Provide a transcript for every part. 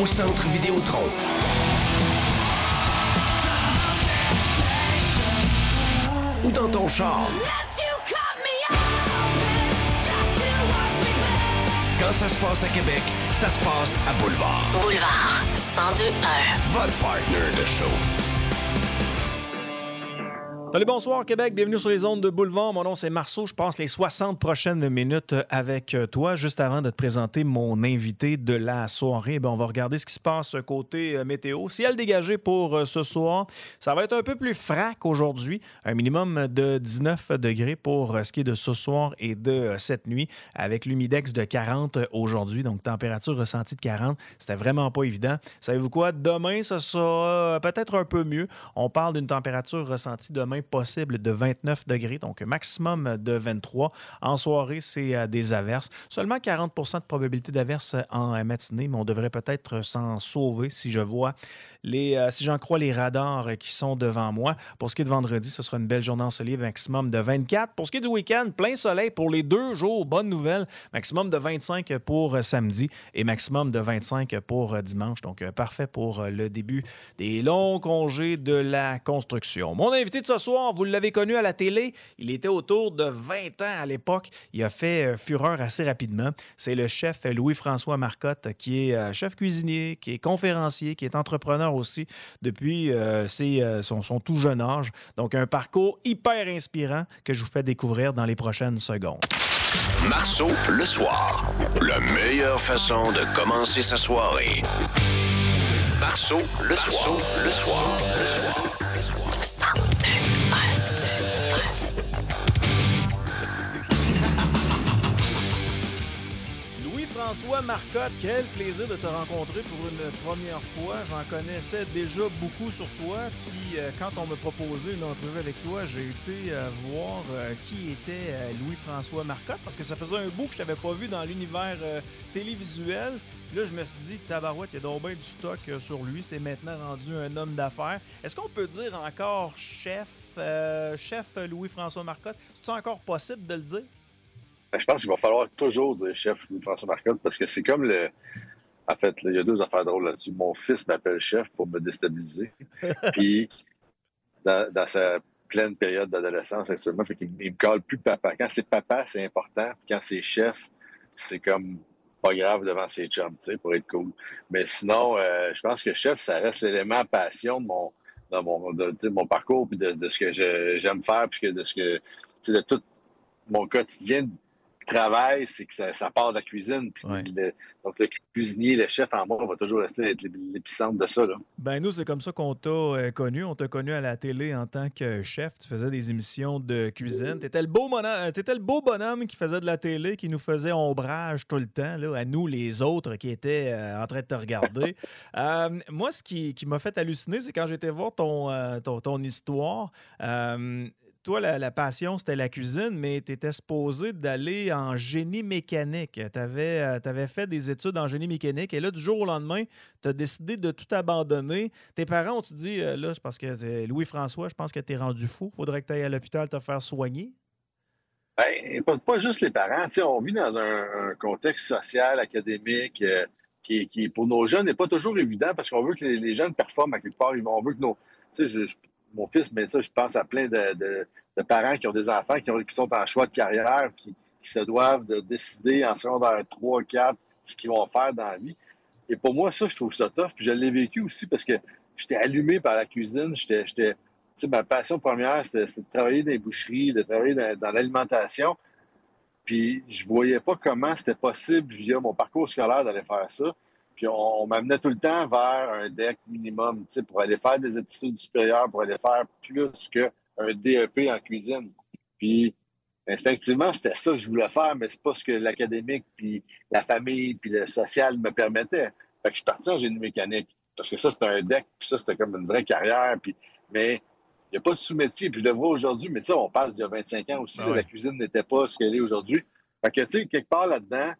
au Centre Vidéotron. Ou dans ton char. Quand ça se passe à Québec, ça se passe à Boulevard. Boulevard 102.1. Votre partner de show. Salut, bonsoir Québec, bienvenue sur les ondes de Boulevard. Mon nom c'est Marceau, je passe les 60 prochaines minutes avec toi. Juste avant de te présenter mon invité de la soirée, on va regarder ce qui se passe côté météo. Ciel dégagé pour ce soir, ça va être un peu plus frais qu'aujourd'hui. Un minimum de 19 degrés pour ce qui est de ce soir et de cette nuit, avec l'humidex de 40 aujourd'hui, donc température ressentie de 40. C'était vraiment pas évident. Savez-vous quoi? Demain, ça sera peut-être un peu mieux. On parle d'une température ressentie demain possible de 29 degrés, donc maximum de 23. En soirée, c'est des averses. Seulement 40 % de probabilité d'averses en matinée, mais on devrait peut-être s'en sauver si je vois si j'en crois les radars qui sont devant moi. Pour ce qui est de vendredi, ce sera une belle journée ensoleillée, maximum de 24. Pour ce qui est du week-end, plein soleil pour les 2 jours. Bonne nouvelle, maximum de 25 pour samedi et maximum de 25 pour dimanche. Donc, parfait pour le début des longs congés de la construction. Mon invité de ce soir, vous l'avez connu à la télé. Il était autour de 20 ans à l'époque. Il a fait fureur assez rapidement. C'est le chef Louis-François Marcotte, qui est chef cuisinier, qui est conférencier, qui est entrepreneur aussi depuis son tout jeune âge. Donc, un parcours hyper inspirant que je vous fais découvrir dans les prochaines secondes. Marceau, le soir. La meilleure façon de commencer sa soirée. Marceau, le soir. Le soir. Le soir. Le soir. 102.1. Louis-François Marcotte, quel plaisir de te rencontrer pour une première fois. J'en connaissais déjà beaucoup sur toi. Puis quand on m'a proposé une entrevue avec toi, j'ai été voir qui était Louis-François Marcotte, parce que ça faisait un bout que je t'avais pas vu dans l'univers télévisuel. Puis là, je me suis dit, tabarouette, il y a donc bien du stock sur lui. C'est maintenant rendu un homme d'affaires. Est-ce qu'on peut dire encore chef Louis-François Marcotte? C'est encore possible de le dire? Je pense qu'il va falloir toujours dire chef Louis-François Marcotte parce que c'est comme le. En fait, là, il y a 2 affaires drôles là-dessus. Mon fils m'appelle chef pour me déstabiliser. Puis, dans sa pleine période d'adolescence, actuellement, fait qu'il me colle plus papa. Quand c'est papa, c'est important. Puis quand c'est chef, c'est comme pas grave devant ses chums, tu sais, pour être cool. Mais sinon, je pense que chef, ça reste l'élément passion de mon parcours, puis de ce que j'aime faire, puis de ce que, tu sais, de tout mon quotidien de travail, c'est que ça part de la cuisine. Puis ouais. Donc, le cuisinier, le chef en moi va toujours rester être l'épicentre de ça. Là. Ben nous, c'est comme ça qu'on t'a connu. On t'a connu à la télé en tant que chef. Tu faisais des émissions de cuisine. T'étais le beau bonhomme qui faisait de la télé, qui nous faisait ombrage tout le temps, là, à nous, les autres, qui étaient en train de te regarder. Moi, ce qui m'a fait halluciner, c'est quand j'étais voir ton histoire. Toi, la passion, c'était la cuisine, mais tu étais supposé d'aller en génie mécanique. Tu avais fait des études en génie mécanique et là, du jour au lendemain, tu as décidé de tout abandonner. Tes parents ont-tu dit, là, c'est parce que Louis-François, je pense que tu es rendu fou. Faudrait que tu ailles à l'hôpital te faire soigner. Ben, pas juste les parents. Tu sais, on vit dans un contexte social, académique, qui, pour nos jeunes, n'est pas toujours évident parce qu'on veut que les jeunes performent à quelque part. On veut que nos. Tu sais, mon fils, mais ça, je pense à plein de parents qui ont des enfants qui sont en choix de carrière, qui se doivent de décider en secondaire 3, 4, ce qu'ils vont faire dans la vie. Et pour moi, ça, je trouve ça tough. Puis je l'ai vécu aussi parce que j'étais allumé par la cuisine. Tu sais, ma passion première, c'était de travailler dans les boucheries, de travailler dans l'alimentation. Puis je voyais pas comment c'était possible via mon parcours scolaire d'aller faire ça. Puis on m'amenait tout le temps vers un DEC minimum, tu sais, pour aller faire des études supérieures, pour aller faire plus qu'un DEP en cuisine. Puis instinctivement, c'était ça que je voulais faire, mais c'est pas ce que l'académique, puis la famille, puis le social me permettait. Fait que je suis parti en génie mécanique. Parce que ça, c'était un DEC, puis ça, c'était comme une vraie carrière. Mais il n'y a pas de sous-métier. Puis je le vois aujourd'hui, mais ça, on parle d'il y a 25 ans aussi. Ah ouais. La cuisine n'était pas ce qu'elle est aujourd'hui. Fait que, tu sais, quelque part là-dedans,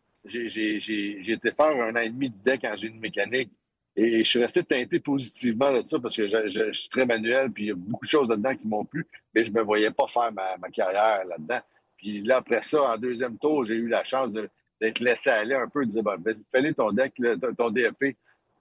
j'ai été faire 1 an et demi de DEC en génie mécanique et je suis resté teinté positivement de ça parce que je suis très manuel puis il y a beaucoup de choses là-dedans qui m'ont plu, mais je me voyais pas faire ma carrière là-dedans. Puis là, après ça, en 2e tour, j'ai eu la chance d'être laissé aller un peu, de dire, fallait ton DEC, ton DEP,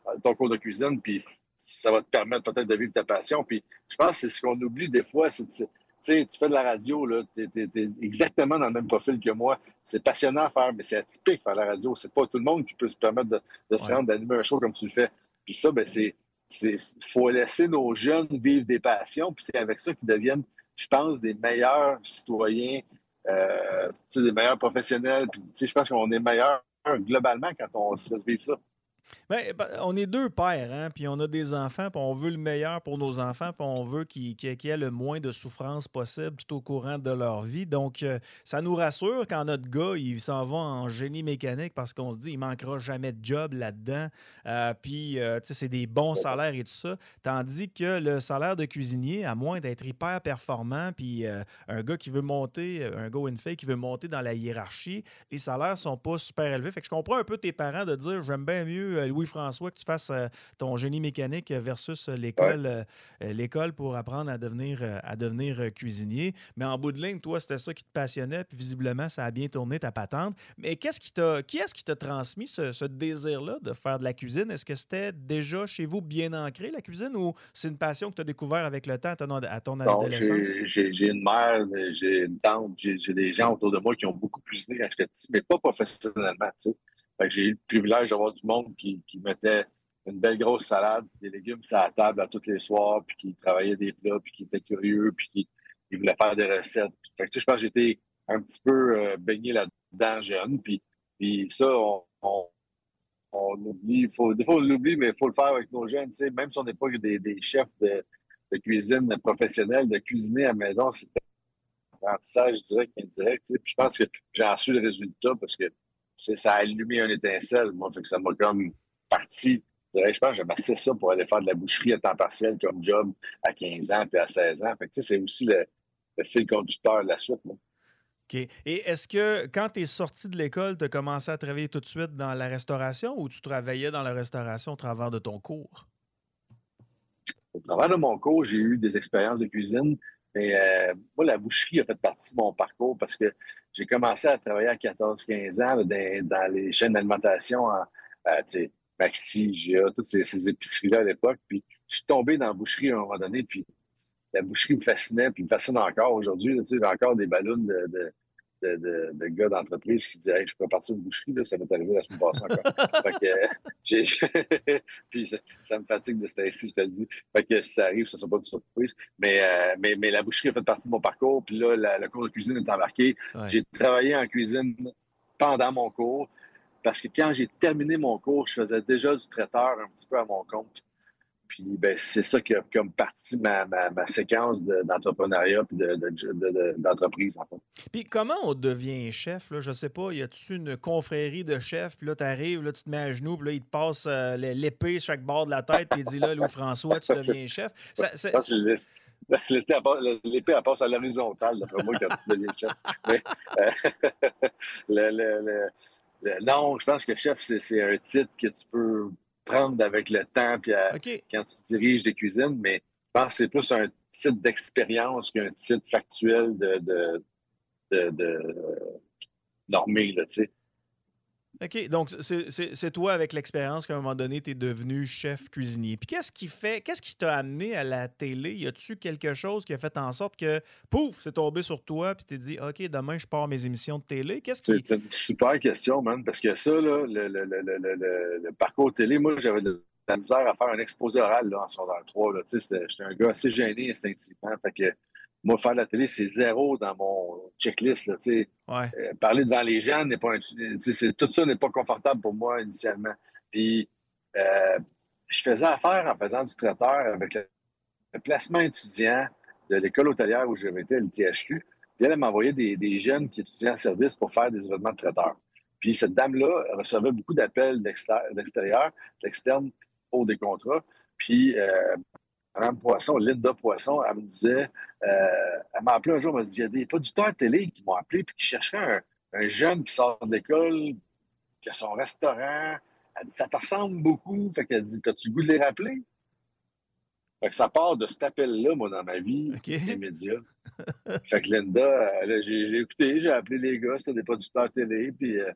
ton cours de cuisine, puis ça va te permettre peut-être de vivre ta passion. Puis je pense que c'est ce qu'on oublie des fois, c'est tu sais, tu fais de la radio, là, t'es exactement dans le même profil que moi. C'est passionnant à faire, mais c'est atypique faire la radio. C'est pas tout le monde qui peut se permettre de se rendre d'animer un show comme tu le fais. Puis ça, ben faut laisser nos jeunes vivre des passions, puis c'est avec ça qu'ils deviennent, je pense, des meilleurs citoyens, des meilleurs professionnels. Puis je pense qu'on est meilleurs globalement quand on se laisse vivre ça. Ben, on est deux pères, hein, puis on a des enfants, puis on veut le meilleur pour nos enfants, puis on veut qu'ils aient le moins de souffrance possible tout au courant de leur vie. Donc, ça nous rassure quand notre gars, il s'en va en génie mécanique parce qu'on se dit, il manquera jamais de job là-dedans. Puis, tu sais, c'est des bons salaires et tout ça. Tandis que le salaire de cuisinier, à moins d'être hyper performant, puis un gars qui veut monter, un gars ou une fille qui veut monter dans la hiérarchie, les salaires sont pas super élevés. Fait que je comprends un peu tes parents de dire, j'aime bien mieux Louis-François, que tu fasses ton génie mécanique versus l'école pour apprendre à devenir cuisinier. Mais en bout de ligne, toi, c'était ça qui te passionnait, puis visiblement, ça a bien tourné ta patente. Mais qui est-ce qui t'a transmis ce désir-là de faire de la cuisine? Est-ce que c'était déjà chez vous bien ancré, la cuisine, ou c'est une passion que tu as découvert avec le temps à ton adolescence? J'ai une mère, j'ai une tante, j'ai des gens autour de moi qui ont beaucoup cuisiné quand j'étais petit, mais pas professionnellement, tu sais. Fait que j'ai eu le privilège d'avoir du monde qui mettait une belle grosse salade, des légumes sur la table à tous les soirs, puis qui travaillait des plats, puis qui était curieux, puis qui voulait faire des recettes. Fait que, tu sais, je pense que j'étais un petit peu baigné là-dedans jeune. Puis ça, on oublie. Des fois, on l'oublie, mais il faut le faire avec nos jeunes. Tu sais, même si on n'est pas des chefs de cuisine professionnels, de cuisiner à la maison, c'est un apprentissage direct et indirect. Tu sais. Puis je pense que j'en suis le résultat parce que ça a allumé un étincelle, moi, fait que ça m'a comme parti. Je pense que j'aimais assez ça pour aller faire de la boucherie à temps partiel comme job à 15 ans puis à 16 ans. Fait que, c'est aussi le fil conducteur de la suite. Moi. OK. Et est-ce que quand tu es sorti de l'école, tu as commencé à travailler tout de suite dans la restauration ou tu travaillais dans la restauration au travers de ton cours? Au travers de mon cours, j'ai eu des expériences de cuisine. Mais moi, la boucherie a fait partie de mon parcours parce que j'ai commencé à travailler à 14-15 ans là, dans les chaînes d'alimentation, Maxi, GA, toutes ces épiceries-là à l'époque. Puis je suis tombé dans la boucherie à un moment donné, puis la boucherie me fascinait, puis me fascine encore aujourd'hui. J'ai encore des ballons de gars d'entreprise qui disaient hey, je peux partir de boucherie, là, ça m'est arrivé la semaine passée encore. Fait que, puis ça me fatigue de cette ici, je te le dis. Fait que si ça arrive, ça ne sera pas de surprise. Mais la boucherie a fait partie de mon parcours. Puis là, le cours de cuisine est embarqué. Ouais. J'ai travaillé en cuisine pendant mon cours parce que quand j'ai terminé mon cours, je faisais déjà du traiteur un petit peu à mon compte. Puis ben, c'est ça qui a comme partie ma séquence d'entrepreneuriat et d'entreprise, en fait. Puis comment on devient chef? Là? Je sais pas, y a-tu une confrérie de chefs? Puis là, tu arrives, là, tu te mets à genoux, puis là, il te passe l'épée chaque bord de la tête, puis il dit là, Louis-François, tu deviens chef. L'épée, elle passe à l'horizontale, d'après moi, quand tu deviens chef. Mais, non, je pense que chef, c'est un titre que tu peux prendre avec le temps puis quand tu diriges des cuisines, mais je pense que c'est plus un titre d'expérience qu'un titre factuel de normé, là, tu sais. OK, donc c'est toi avec l'expérience qu'à un moment donné, tu es devenu chef cuisinier. Puis qu'est-ce qui t'a amené à la télé? Y a-tu quelque chose qui a fait en sorte que, pouf, c'est tombé sur toi puis t'es dit, OK, demain, je pars mes émissions de télé? C'est une super question, man, parce que ça, là, le parcours télé, moi, j'avais de la misère à faire un exposé oral là, en secondaire 3. Là, j'étais un gars assez gêné instinctivement. Fait que moi, faire de la télé, c'est zéro dans mon checklist. Là, ouais. Parler devant les gens, tout ça n'est pas confortable pour moi initialement. Puis, je faisais affaire en faisant du traiteur avec le placement étudiant de l'école hôtelière où j'avais été à l'ITHQ. Puis elle m'envoyait des jeunes qui étudiaient en service pour faire des événements de traiteurs. Puis cette dame-là recevait beaucoup d'appels d'extérieur, d'externe pour des contrats. Puis Mme Poisson, Linda Poisson, elle me disait, elle m'a appelé un jour, elle m'a dit, il y a des producteurs de télé qui m'ont appelé puis qui chercheraient un jeune qui sort de l'école, qui a son restaurant. Elle dit, ça te ressemble beaucoup. Fait qu'elle dit, t'as-tu le goût de les rappeler? Fait que ça part de cet appel-là, moi, dans ma vie, les médias. Fait que Linda, j'ai écouté, j'ai appelé les gars, c'était des producteurs télé, puis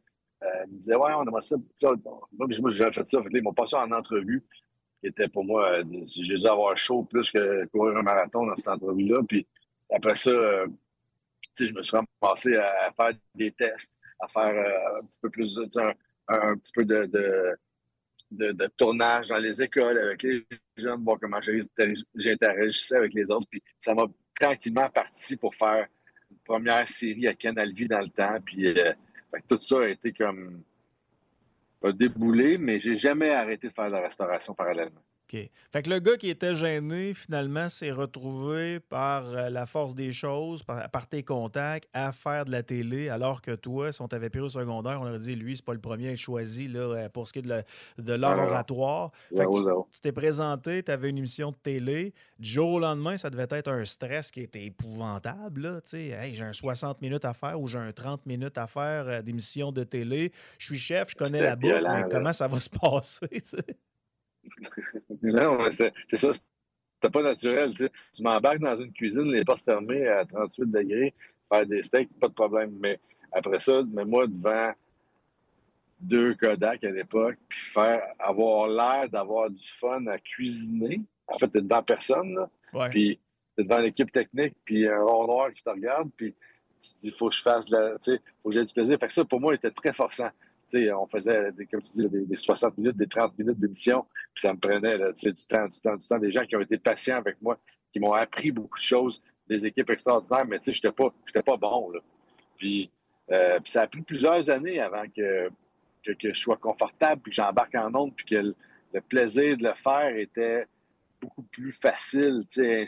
ils me disaient, ouais, on aimerait ça. Moi, j'ai jamais fait ça. Fait que là, ils m'ont passé en entrevue, qui était pour moi, j'ai dû avoir chaud plus que courir un marathon dans cette entrevue-là. Puis après ça, je me suis ramassé à faire des tests, à faire un petit peu plus, un petit peu de tournage dans les écoles avec les jeunes, voir comment j'interagissais avec les autres. Puis ça m'a tranquillement parti pour faire une première série à Canal Vie dans le temps. Puis fait que tout ça a été comme pas déboulé, mais j'ai jamais arrêté de faire de la restauration parallèlement. OK. Fait que le gars qui était gêné, finalement, s'est retrouvé par la force des choses, par tes contacts, à faire de la télé, alors que toi, si on t'avait pris au secondaire, on aurait dit, lui, c'est pas le premier à être choisi là, pour ce qui est de l'art oratoire. Fait que tu t'es présenté, tu avais une émission de télé. Du jour au lendemain, ça devait être un stress qui était épouvantable. Là, hey, j'ai un 60 minutes à faire ou j'ai un 30 minutes à faire d'émission de télé. Je suis chef, je connais la bouffe, mais comment ça va se passer? T'sais? Non, c'est ça. C'était pas naturel. Tu m'embarques dans une cuisine, les portes fermées à 38 degrés, faire des steaks, pas de problème. Mais après ça, moi, devant 2 Kodak à l'époque, puis avoir l'air d'avoir du fun à cuisiner. En fait, t'es devant personne, là. Ouais. Puis t'es devant l'équipe technique, puis un rond noir qui te regarde, puis tu te dis, faut que je fasse faut que j'ai du plaisir. Fait que ça, pour moi, était très forçant. On faisait, comme tu dis, des 60 minutes, des 30 minutes d'émission, puis ça me prenait du temps, des gens qui ont été patients avec moi, qui m'ont appris beaucoup de choses, des équipes extraordinaires, mais j'étais pas bon, là. Puis ça a pris plusieurs années avant que je sois confortable, puis que j'embarque en onde, puis que le plaisir de le faire était beaucoup plus facile,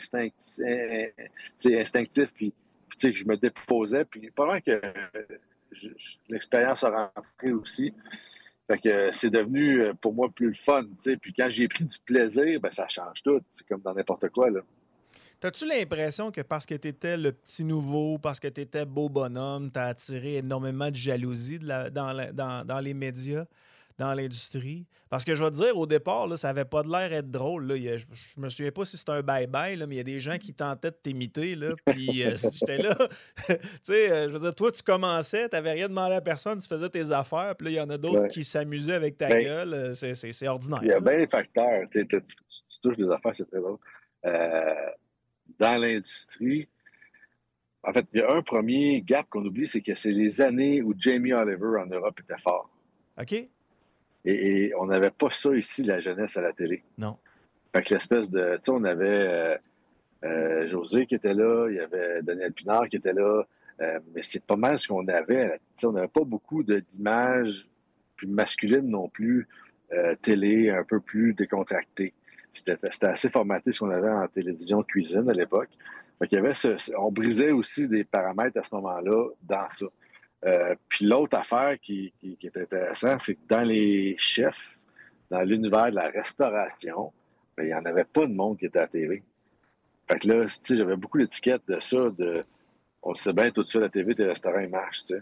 instinctif, puis que je me déposais, puis pendant que l'expérience a rentré aussi. Fait que c'est devenu pour moi plus le fun. Puis quand j'ai pris du plaisir, ben ça change tout. C'est comme dans n'importe quoi. Là. T'as-tu l'impression que parce que tu étais le petit nouveau, parce que tu étais beau bonhomme, tu as attiré énormément de jalousie dans les médias, dans l'industrie? Parce que je vais te dire, au départ, là, ça n'avait pas de l'air d'être drôle. Là. Je me souviens pas si c'était un bye-bye, là, mais il y a des gens qui tentaient de t'imiter. Là, puis j'étais là. Je veux dire, toi, tu commençais, tu n'avais rien demandé à personne, tu faisais tes affaires. Puis là, il y en a d'autres qui s'amusaient avec ta gueule. C'est ordinaire. Il y a bien des facteurs. Tu touches des affaires, c'est très drôle. Dans l'industrie, en fait, il y a un premier gap qu'on oublie, c'est que c'est les années où Jamie Oliver en Europe était fort. OK. Et on n'avait pas ça ici, la jeunesse à la télé. Non. Fait que l'espèce de... Tu sais, on avait José qui était là, il y avait Daniel Pinard qui était là, mais c'est pas mal ce qu'on avait. Tu sais, on n'avait pas beaucoup d'images plus masculines non plus, télé, un peu plus décontractées. C'était assez formaté ce qu'on avait en télévision cuisine à l'époque. Fait qu'il y avait on brisait aussi des paramètres à ce moment-là dans ça. Puis l'autre affaire qui est intéressante, c'est que dans les chefs, dans l'univers de la restauration, ben, il n'y en avait pas de monde qui était à la TV. Fait que là, tu sais, j'avais beaucoup d'étiquettes de ça, on sait bien tout de suite, la TV, tes restaurants, ils marchent, tu sais.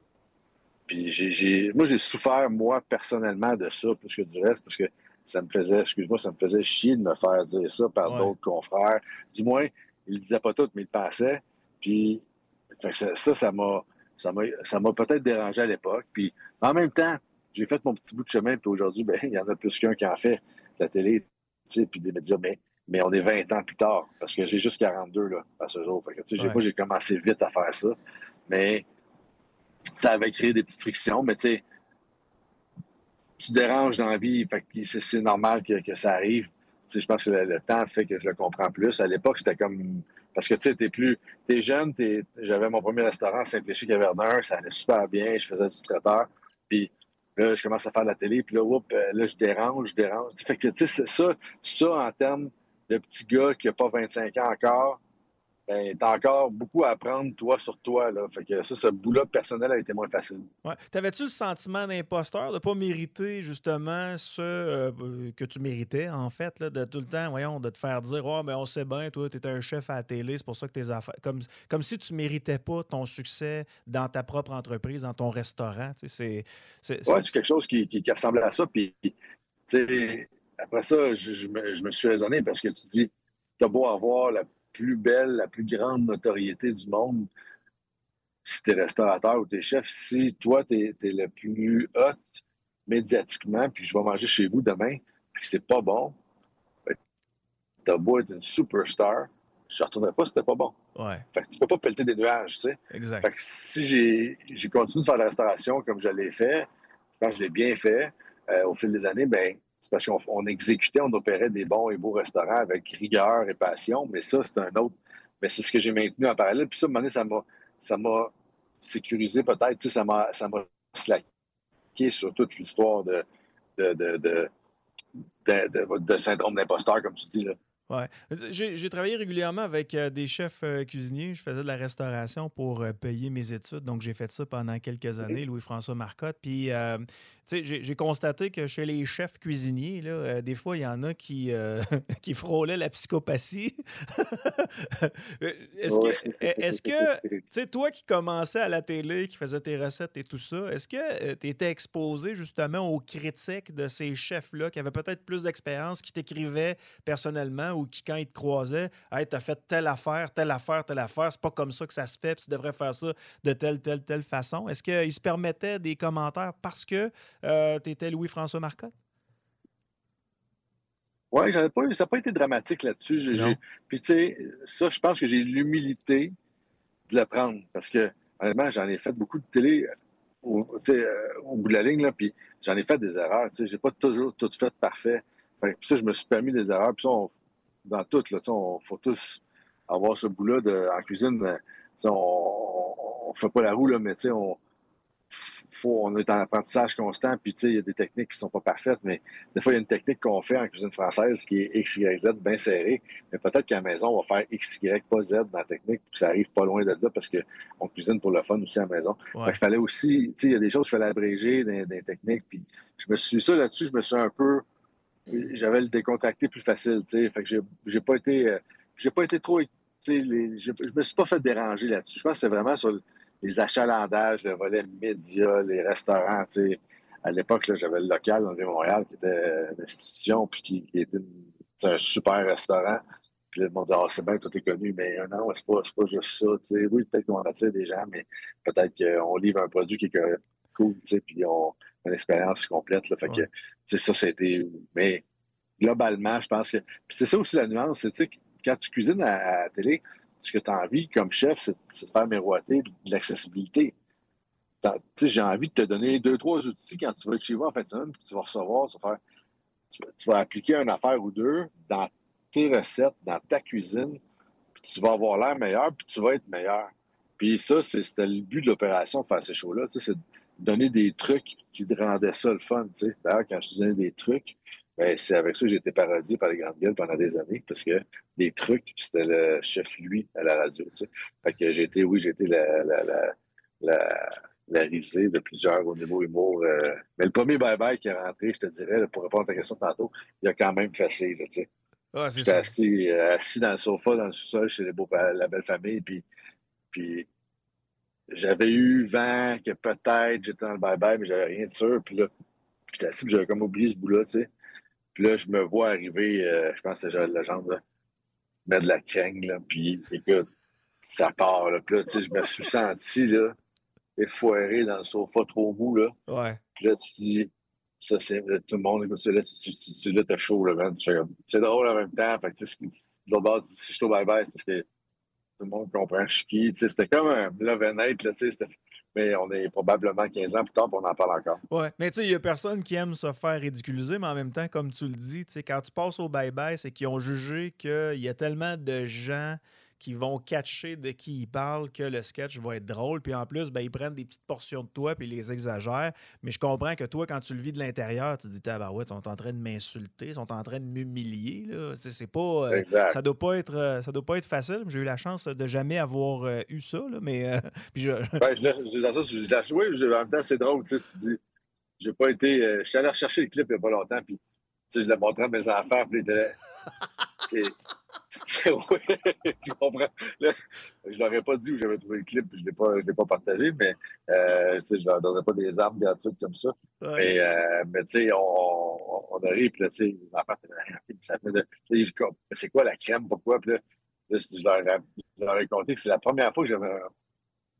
Puis moi, j'ai souffert, moi, personnellement, de ça, plus que du reste, parce que ça me faisait chier de me faire dire ça par d'autres confrères. Du moins, ils le disaient pas tout, mais ils le pensaient. Puis, fait que ça m'a peut-être dérangé à l'époque. Puis, en même temps, j'ai fait mon petit bout de chemin, puis aujourd'hui, ben, il y en a plus qu'un qui en fait, la télé, tu sais, puis des médias, mais on est 20 ans plus tard, parce que j'ai juste 42 là, à ce jour. Fait que, tu sais, moi, j'ai commencé vite à faire ça, mais ça avait créé des petites frictions, mais tu sais, tu déranges dans la vie, fait que c'est normal que ça arrive. Tu sais, je pense que le temps fait que je le comprends plus. À l'époque, c'était comme... Parce que tu sais, t'es jeune, j'avais mon premier restaurant à Saint-Péché-Caverdun, ça allait super bien, je faisais du traiteur, puis là, je commence à faire de la télé, puis là, je dérange. Fait que, tu sais, ça, en termes de petit gars qui n'a pas 25 ans encore, ben, t'as encore beaucoup à apprendre, toi, sur toi, là. Fait que ça, ce bout-là personnel a été moins facile. Ouais. T'avais-tu le sentiment d'imposteur, de ne pas mériter, justement, ce que tu méritais, en fait, là, de tout le temps, voyons, de te faire dire « Oh, mais on sait bien, toi, t'es un chef à la télé, c'est pour ça que tes affaires... » Comme si tu ne méritais pas ton succès dans ta propre entreprise, dans ton restaurant, tu sais, c'est quelque chose qui ressemblait à ça, puis, tu sais, après ça, je me suis raisonné, parce que tu dis, t'as beau avoir la plus belle, la plus grande notoriété du monde, si tu es restaurateur ou tu es chef, si toi, tu es le plus hot médiatiquement, puis je vais manger chez vous demain, puis que c'est pas bon, ben, t'as beau être une superstar, je ne retournerai pas si c'était pas bon. Ouais, Fait que tu peux pas pelleter des nuages, tu sais. exact. Fait que si j'ai continué de faire de la restauration comme je l'ai fait, quand je l'ai bien fait, au fil des années, ben c'est parce qu'on exécutait, on opérait des bons et beaux restaurants avec rigueur et passion, mais ça, c'est un autre. Mais c'est ce que j'ai maintenu en parallèle. Puis ça, à un moment donné, ça m'a sécurisé peut-être, tu sais, ça m'a slacké sur toute l'histoire de, de, de, de syndrome d'imposteur, comme tu dis, là. Ouais. J'ai travaillé régulièrement avec des chefs cuisiniers. Je faisais de la restauration pour payer mes études. Donc, j'ai fait ça pendant quelques années, Louis-François Marcotte. Puis, tu sais, j'ai constaté que chez les chefs cuisiniers, là, des fois, il y en a qui frôlaient la psychopathie. Ouais. Est-ce que, tu sais, toi qui commençais à la télé, qui faisais tes recettes et tout ça, est-ce que tu étais exposé justement aux critiques de ces chefs-là qui avaient peut-être plus d'expérience, qui t'écrivaient personnellement ou qui, quand ils te croisaient, hey, t'as fait telle affaire, telle affaire, telle affaire, c'est pas comme ça que ça se fait, puis tu devrais faire ça de telle façon. Est-ce qu'ils se permettaient des commentaires parce que tu étais Louis-François Marcotte? Oui, j'en ai pas eu, ça n'a pas été dramatique là-dessus. Non. Puis, tu sais, ça, je pense que j'ai l'humilité de le prendre parce que, honnêtement, j'en ai fait beaucoup de télé tu sais, au bout de la ligne, là, puis j'en ai fait des erreurs. Tu sais, j'ai pas toujours tout fait parfait. Fait que, puis ça, je me suis permis des erreurs. Puis ça, dans tout, là, tu sais, on faut tous avoir ce bout-là en cuisine. Tu sais, on fait pas la roue, là, mais tu sais, on est en apprentissage constant, puis tu sais, il y a des techniques qui sont pas parfaites, mais des fois, il y a une technique qu'on fait en cuisine française qui est X, Y, Z bien serrée, mais peut-être qu'à la maison, on va faire X, Y, pas Z dans la technique, puis ça arrive pas loin de là parce qu'on cuisine pour le fun aussi à la maison. Fait Ouais. qu'il fallait aussi, tu sais, il y a des choses qu'il fallait abréger des techniques, puis ça là-dessus, je me suis un peu, j'avais le décontracté plus facile, tu sais, fait que j'ai pas été trop, tu sais, je me suis pas fait déranger là-dessus. Je pense que c'est vraiment sur les achalandages, le volet média, les restaurants, tu sais. À l'époque, là, j'avais le local dans le Vieux-Montréal qui était une institution, puis qui était c'est un super restaurant. Puis là, ils m'ont dit, ah, c'est bien, tout est connu, mais non, c'est pas juste ça, tu sais. Oui, peut-être qu'on attire des gens, mais peut-être qu'on livre un produit qui est cool, tu sais, puis on a une expérience complète, là. Fait que, Ouais. tu sais, ça, c'était. Mais globalement, je pense que. Puis c'est ça aussi la nuance, c'est, tu sais, quand tu cuisines à la télé, ce que tu as envie comme chef, c'est de faire miroiter de l'accessibilité. Tu sais, j'ai envie de te donner deux, trois outils quand tu vas être chez vous en fin de semaine, puis tu vas recevoir, tu vas appliquer une affaire ou deux dans tes recettes, dans ta cuisine, puis tu vas avoir l'air meilleur, puis tu vas être meilleur. Puis ça, c'était le but de l'opération de faire ces shows-là, tu sais, c'est de donner des trucs qui te rendaient ça le fun, tu sais. D'ailleurs, quand je te donnais des trucs, ben, c'est avec ça que j'ai été parodié par les grandes gueules pendant des années, parce que des trucs, c'était le chef lui à la radio, tu sais. Fait que j'ai été la, la risée de plusieurs au niveau humour. Mais le premier bye-bye qui est rentré, je te dirais, là, pour répondre à ta question tantôt, il a quand même facile, tu sais. Ah, c'est J'étais ça. assis dans le sofa, dans le sous-sol, chez la belle famille, puis j'avais eu vent que peut-être j'étais dans le bye-bye, mais j'avais rien de sûr. Puis là, j'étais assis, puis j'avais comme oublié ce bout-là, tu sais. Puis là, je me vois arriver, je pense que c'était Joël Legendre, là, mettre de la crème, là, puis écoute, ça part, là. Puis là, tu sais, je me suis senti, là, effoiré dans le sofa trop mou, là. Ouais. Puis là, tu te dis, ça, c'est, là, tout le monde écoute ça, là, là, t'as chaud, là, man. Tu fais comme, c'est drôle en même temps. Fait que, tu sais, de l'autre bord, si je suis au bye-bye, c'est parce que tout le monde comprend je suis qui. Tu sais, c'était comme un love and hate, là, tu sais, mais on est probablement 15 ans plus tard, puis on en parle encore. Ouais, mais tu sais, il y a personne qui aime se faire ridiculiser, mais en même temps, comme tu le dis, tu sais, quand tu passes au bye-bye, c'est qu'ils ont jugé qu'il y a tellement de gens qui vont catcher de qui ils parlent que le sketch va être drôle. Puis en plus, ben, ils prennent des petites portions de toi puis ils les exagèrent. Mais je comprends que toi, quand tu le vis de l'intérieur, tu te dis, tabarouette, ils sont en train de m'insulter, ils sont en train de m'humilier. Là. Tu sais, c'est pas, Exact. ça doit pas être facile. J'ai eu la chance de jamais avoir eu ça, là, mais puis Ouais, oui, en même temps, c'est drôle, tu sais, tu dis, j'ai pas été, je suis allé rechercher le clip il y a pas longtemps, puis, tu sais, je l'ai montré à mes enfants, puis ils étaient là, c'est, ouais, tu comprends? Là, je leur ai pas dit où j'avais trouvé le clip, puis je l'ai pas partagé, mais, tu sais, je leur donnerai pas des armes gratuites comme ça. ouais. Mais tu sais, on arrive, puis là, tu sais, les enfants, ça fait de, tu sais, c'est quoi la crème, pourquoi? Puis là, je leur ai conté que c'est la première fois que j'avais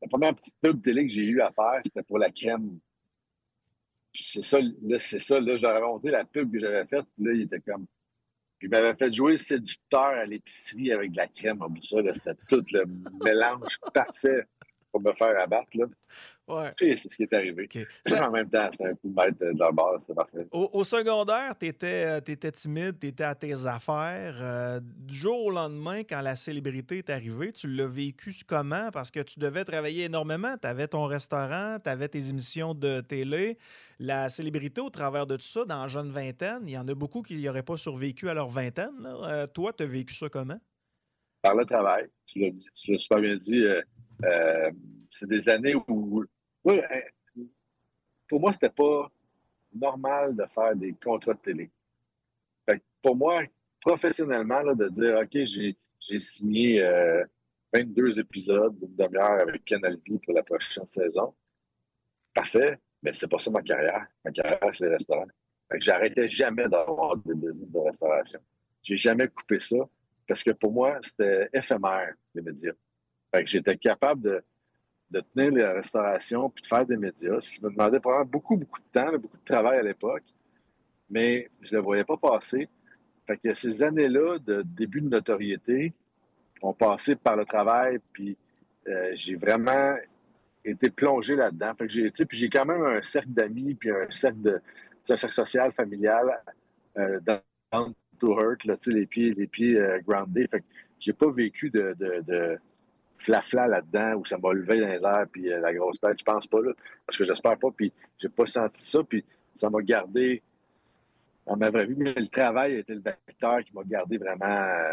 la première petite pub télé que j'ai eu à faire, c'était pour la crème. Puis c'est ça, là, je leur avais montré la pub que j'avais faite, puis là, il était comme. Puis il m'avait fait jouer le séducteur à l'épicerie avec de la crème. Comme ça, là, c'était tout le mélange parfait pour me faire abattre, là. Ouais. Et c'est ce qui est arrivé. OK. Ça, en même temps, c'était un coup de maître de leur base, c'était parfait. Au secondaire, tu étais timide, tu étais à tes affaires. Du jour au lendemain, quand la célébrité est arrivée, tu l'as vécu comment? Parce que tu devais travailler énormément. Tu avais ton restaurant, tu avais tes émissions de télé. La célébrité, au travers de tout ça, dans la jeune vingtaine, il y en a beaucoup qui n'auraient pas survécu à leur vingtaine, là. Toi, tu as vécu ça comment? Par le travail, tu l'as super bien dit, c'est des années où. Oui, pour moi, c'était pas normal de faire des contrats de télé. Fait que pour moi, professionnellement, là, de dire, OK, j'ai signé 22 épisodes d'une demi-heure avec Canal Vie pour la prochaine saison. Parfait, mais c'est pas ça ma carrière. Ma carrière, c'est les restaurants. Fait que j'arrêtais jamais d'avoir des business de restauration. J'ai jamais coupé ça parce que pour moi, c'était éphémère, les médias. Fait que j'étais capable de tenir la restauration puis de faire des médias, ce qui me demandait probablement beaucoup, beaucoup de temps, beaucoup de travail à l'époque, mais je ne le voyais pas passer. Fait que ces années-là de début de notoriété ont passé par le travail, puis j'ai vraiment été plongé là-dedans. Fait que puis j'ai quand même un cercle d'amis, puis un cercle social, familial, down to earth, là, les pieds groundés. Fait que j'ai pas vécu de flafla là-dedans où ça m'a levé dans les airs, puis la grosse tête, je pense pas, là, parce que j'espère pas, puis j'ai pas senti ça, puis ça m'a gardé dans ma vraie vie, mais le travail a été le vecteur qui m'a gardé vraiment.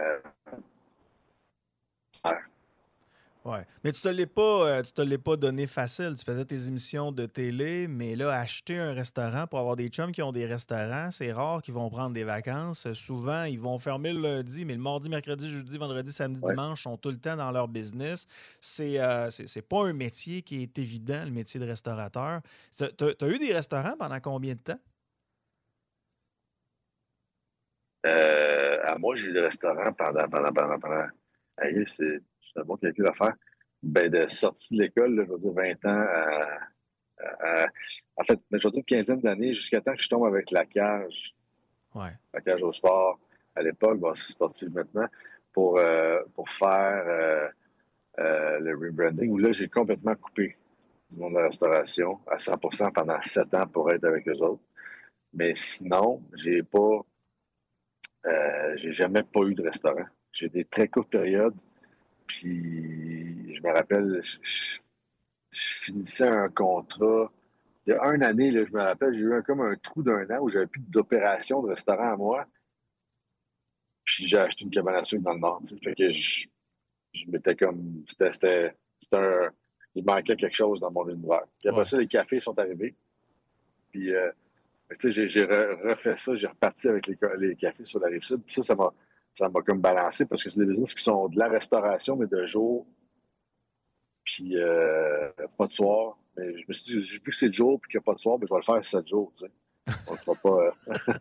Ouais. Mais tu te l'es pas donné facile. Tu faisais tes émissions de télé, mais là, acheter un restaurant pour avoir des chums qui ont des restaurants, c'est rare qu'ils vont prendre des vacances. Souvent, ils vont fermer le lundi, mais le mardi, mercredi, jeudi, vendredi, samedi, Ouais. dimanche, sont tout le temps dans leur business. C'est pas un métier qui est évident, le métier de restaurateur. T'as eu des restaurants pendant combien de temps? Moi, j'ai eu le restaurant pendant. Hey, c'est un bon calcul à faire. Ben, de sortie de l'école, là, je veux dire 20 ans en fait, je veux dire une quinzaine d'années, jusqu'à temps que je tombe avec la cage. Ouais. La cage au sport à l'époque, bon, c'est sportif maintenant, pour faire le rebranding, où là, j'ai complètement coupé du monde de la restauration à 100% pendant 7 ans pour être avec eux autres. Mais sinon, j'ai jamais pas eu de restaurant. J'ai des très courtes périodes, puis je me rappelle, je finissais un contrat. Il y a une année, là, je me rappelle, j'ai eu comme un trou d'un an où j'avais plus d'opération de restaurant à moi. Puis j'ai acheté une cabane à sucre dans le Nord. Fait que je m'étais comme. Il manquait quelque chose dans mon univers. Puis après ça, les cafés sont arrivés. Puis, j'ai refait ça. J'ai reparti avec les cafés sur la Rive-Sud. Puis ça m'a comme balancé parce que c'est des business qui sont de la restauration, mais de jour. Puis, pas de soir. Mais je me suis dit, vu que c'est de jour puis qu'il n'y a pas de soir, ben, je vais le faire 7 jours. On ne fera pas.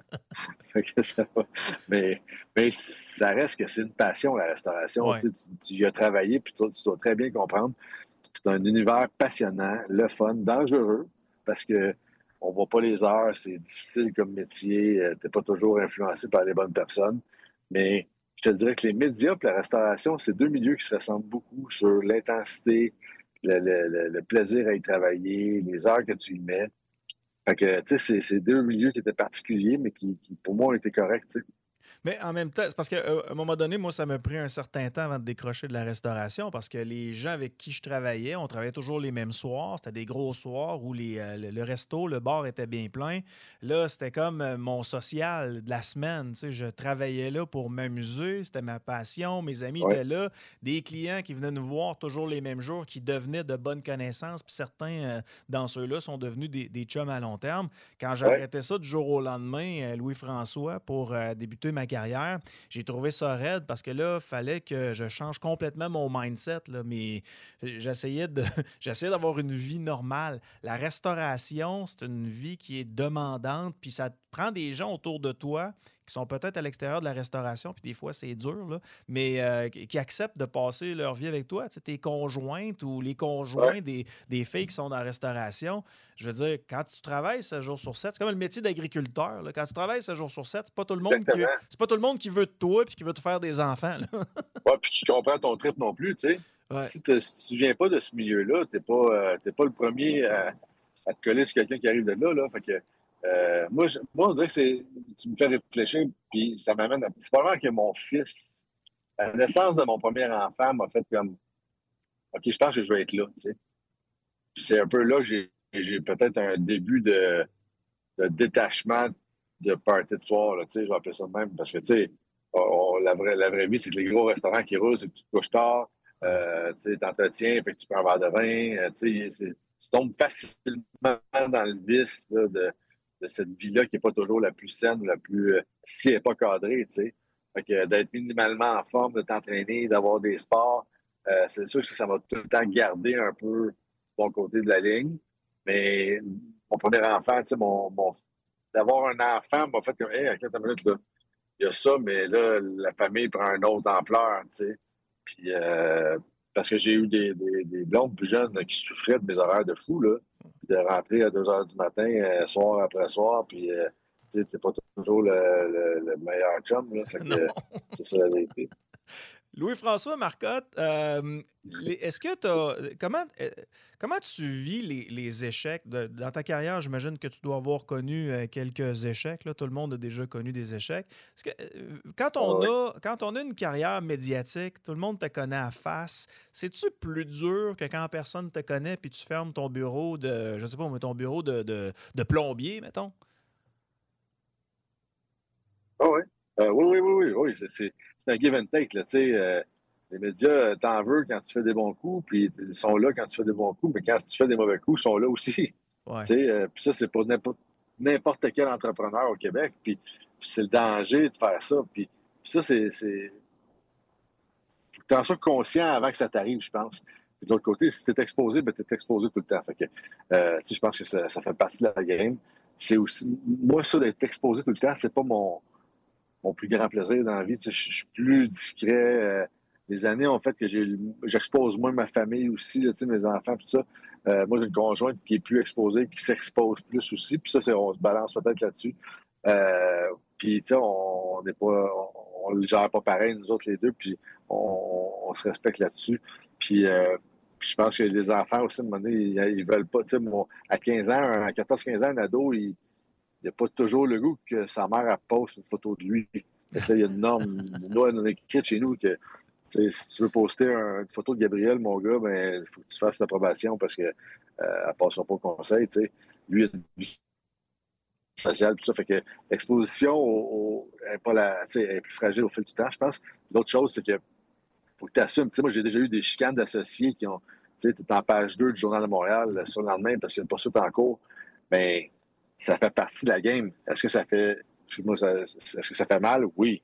mais ça reste que c'est une passion, la restauration. Ouais. Tu y as travaillé, puis tu dois très bien comprendre. C'est un univers passionnant, le fun, dangereux, parce que on voit pas les heures, c'est difficile comme métier, tu n'es pas toujours influencé par les bonnes personnes. Mais je te dirais que les médias et la restauration, c'est deux milieux qui se ressemblent beaucoup sur l'intensité, le plaisir à y travailler, les heures que tu y mets. Fait que, tu sais, c'est deux milieux qui étaient particuliers, mais qui pour moi, ont été corrects, tu sais. Mais en même temps, c'est parce qu'à un moment donné, moi, ça m'a pris un certain temps avant de décrocher de la restauration parce que les gens avec qui je travaillais, on travaillait toujours les mêmes soirs. C'était des gros soirs où le resto, le bar était bien plein. Là, c'était comme mon social de la semaine. Tu sais, je travaillais là pour m'amuser. C'était ma passion. Mes amis étaient là. Des clients qui venaient nous voir toujours les mêmes jours, qui devenaient de bonnes connaissances. Puis certains dans ceux-là sont devenus des chums à long terme. Quand j'arrêtais ça du jour au lendemain, Louis-François, pour débuter ma carrière, j'ai trouvé ça raide parce que là, il fallait que je change complètement mon mindset. Là, mais j'essayais d'avoir une vie normale. La restauration, c'est une vie qui est demandante, puis ça te prend des gens autour de toi qui qui sont peut-être à l'extérieur de la restauration, puis des fois, c'est dur, là, mais qui acceptent de passer leur vie avec toi, tu sais, tes conjointes ou les conjoints des filles qui sont dans la restauration. Je veux dire, quand tu travailles 7 jours sur 7, c'est comme le métier d'agriculteur. Là. Quand tu travailles 7 jours sur 7, c'est pas tout le monde qui veut de toi et qui veut te faire des enfants. Ouais, puis qui comprend ton trip non plus, tu sais. Ouais. Si tu viens pas de ce milieu-là, t'es pas le premier à te coller sur quelqu'un qui arrive de là, là. Fait que moi, on dirait que tu me fais réfléchir, puis ça m'amène à... C'est pas vraiment que mon fils, à la naissance de mon premier enfant, m'a fait comme OK, je pense que je vais être là, tu sais. Puis c'est un peu là que j'ai peut-être un début de détachement de party de soir, là, tu sais, je vais appeler ça de même, parce que, tu sais, la vraie vie, c'est que les gros restaurants qui roulent, c'est que tu te couches tard, tu t'entretiens, fait que tu prends un verre de vin, tu sais, tu tombes facilement dans le vice là, de cette vie-là qui n'est pas toujours la plus saine ou la plus, si elle n'est pas cadrée, tu sais. Fait que d'être minimalement en forme, de t'entraîner, d'avoir des sports, c'est sûr que ça va tout le temps garder un peu ton côté de la ligne. Mais mon premier enfant, tu sais, d'avoir un enfant m'a fait comme, hey, à 4 minutes, là, il y a ça, mais là, la famille prend une autre ampleur, tu sais. Puis, parce que j'ai eu des blondes plus jeunes qui souffraient de mes horaires de fou, là. Puis de rentrer à 2 heures du matin, soir après soir, puis, tu sais, t'es pas toujours le meilleur chum, là. Fait que, c'est ça la vérité. Louis-François Marcotte, est-ce que comment tu vis les échecs? Dans ta carrière, j'imagine que tu dois avoir connu quelques échecs. Là. Tout le monde a déjà connu des échecs. Est-ce que, quand on a une carrière médiatique, tout le monde te connaît à face, c'est-tu plus dur que quand personne te connaît puis tu fermes ton bureau je sais pas, ton bureau de plombier, mettons? Oh, oui. Oui. C'est un give and take, là, tu sais. Les médias, t'en veux quand tu fais des bons coups, puis ils sont là quand tu fais des bons coups, mais quand tu fais des mauvais coups, ils sont là aussi. Ouais. Tu sais, puis ça, c'est pour n'importe quel entrepreneur au Québec, puis c'est le danger de faire ça. Puis ça, faut que tu en sois conscient avant que ça t'arrive, je pense. Puis de l'autre côté, si tu es exposé, ben tu es exposé tout le temps. Fait que, tu sais, je pense que ça fait partie de la game. C'est aussi, moi, ça, d'être exposé tout le temps, c'est pas mon plus grand plaisir dans la vie. Tu sais, je suis plus discret. Les années ont fait que j'expose moins ma famille aussi, là, tu sais, mes enfants, tout ça. Moi, j'ai une conjointe qui est plus exposée, qui s'expose plus aussi. Puis ça, on se balance peut-être là-dessus. Puis, tu sais, on n'est pas... On le gère pas pareil, nous autres, les deux. Puis, on se respecte là-dessus. Puis je pense que les enfants aussi, à un moment donné, ils veulent pas... Tu sais, à 15 ans, à 14-15 ans, un ado, il n'a pas toujours le goût que sa mère elle poste une photo de lui. Là, il y a une norme, une loi écrite chez nous que si tu veux poster une photo de Gabriel, mon gars, ben il faut que tu fasses l'approbation parce qu'elle ne passera pas au conseil. T'sais. Lui, il a une vie sociale, tout ça. Fait que l'exposition elle est plus fragile au fil du temps, je pense. L'autre chose, c'est que faut que tu assumes. Moi, j'ai déjà eu des chicanes d'associés qui ont. Tu es en page 2 du Journal de Montréal sur le lendemain parce qu'il y a une poursuite en cours. Ben, ça fait partie de la game. Est-ce que ça fait. Excuse-moi, est-ce que ça fait mal? Oui.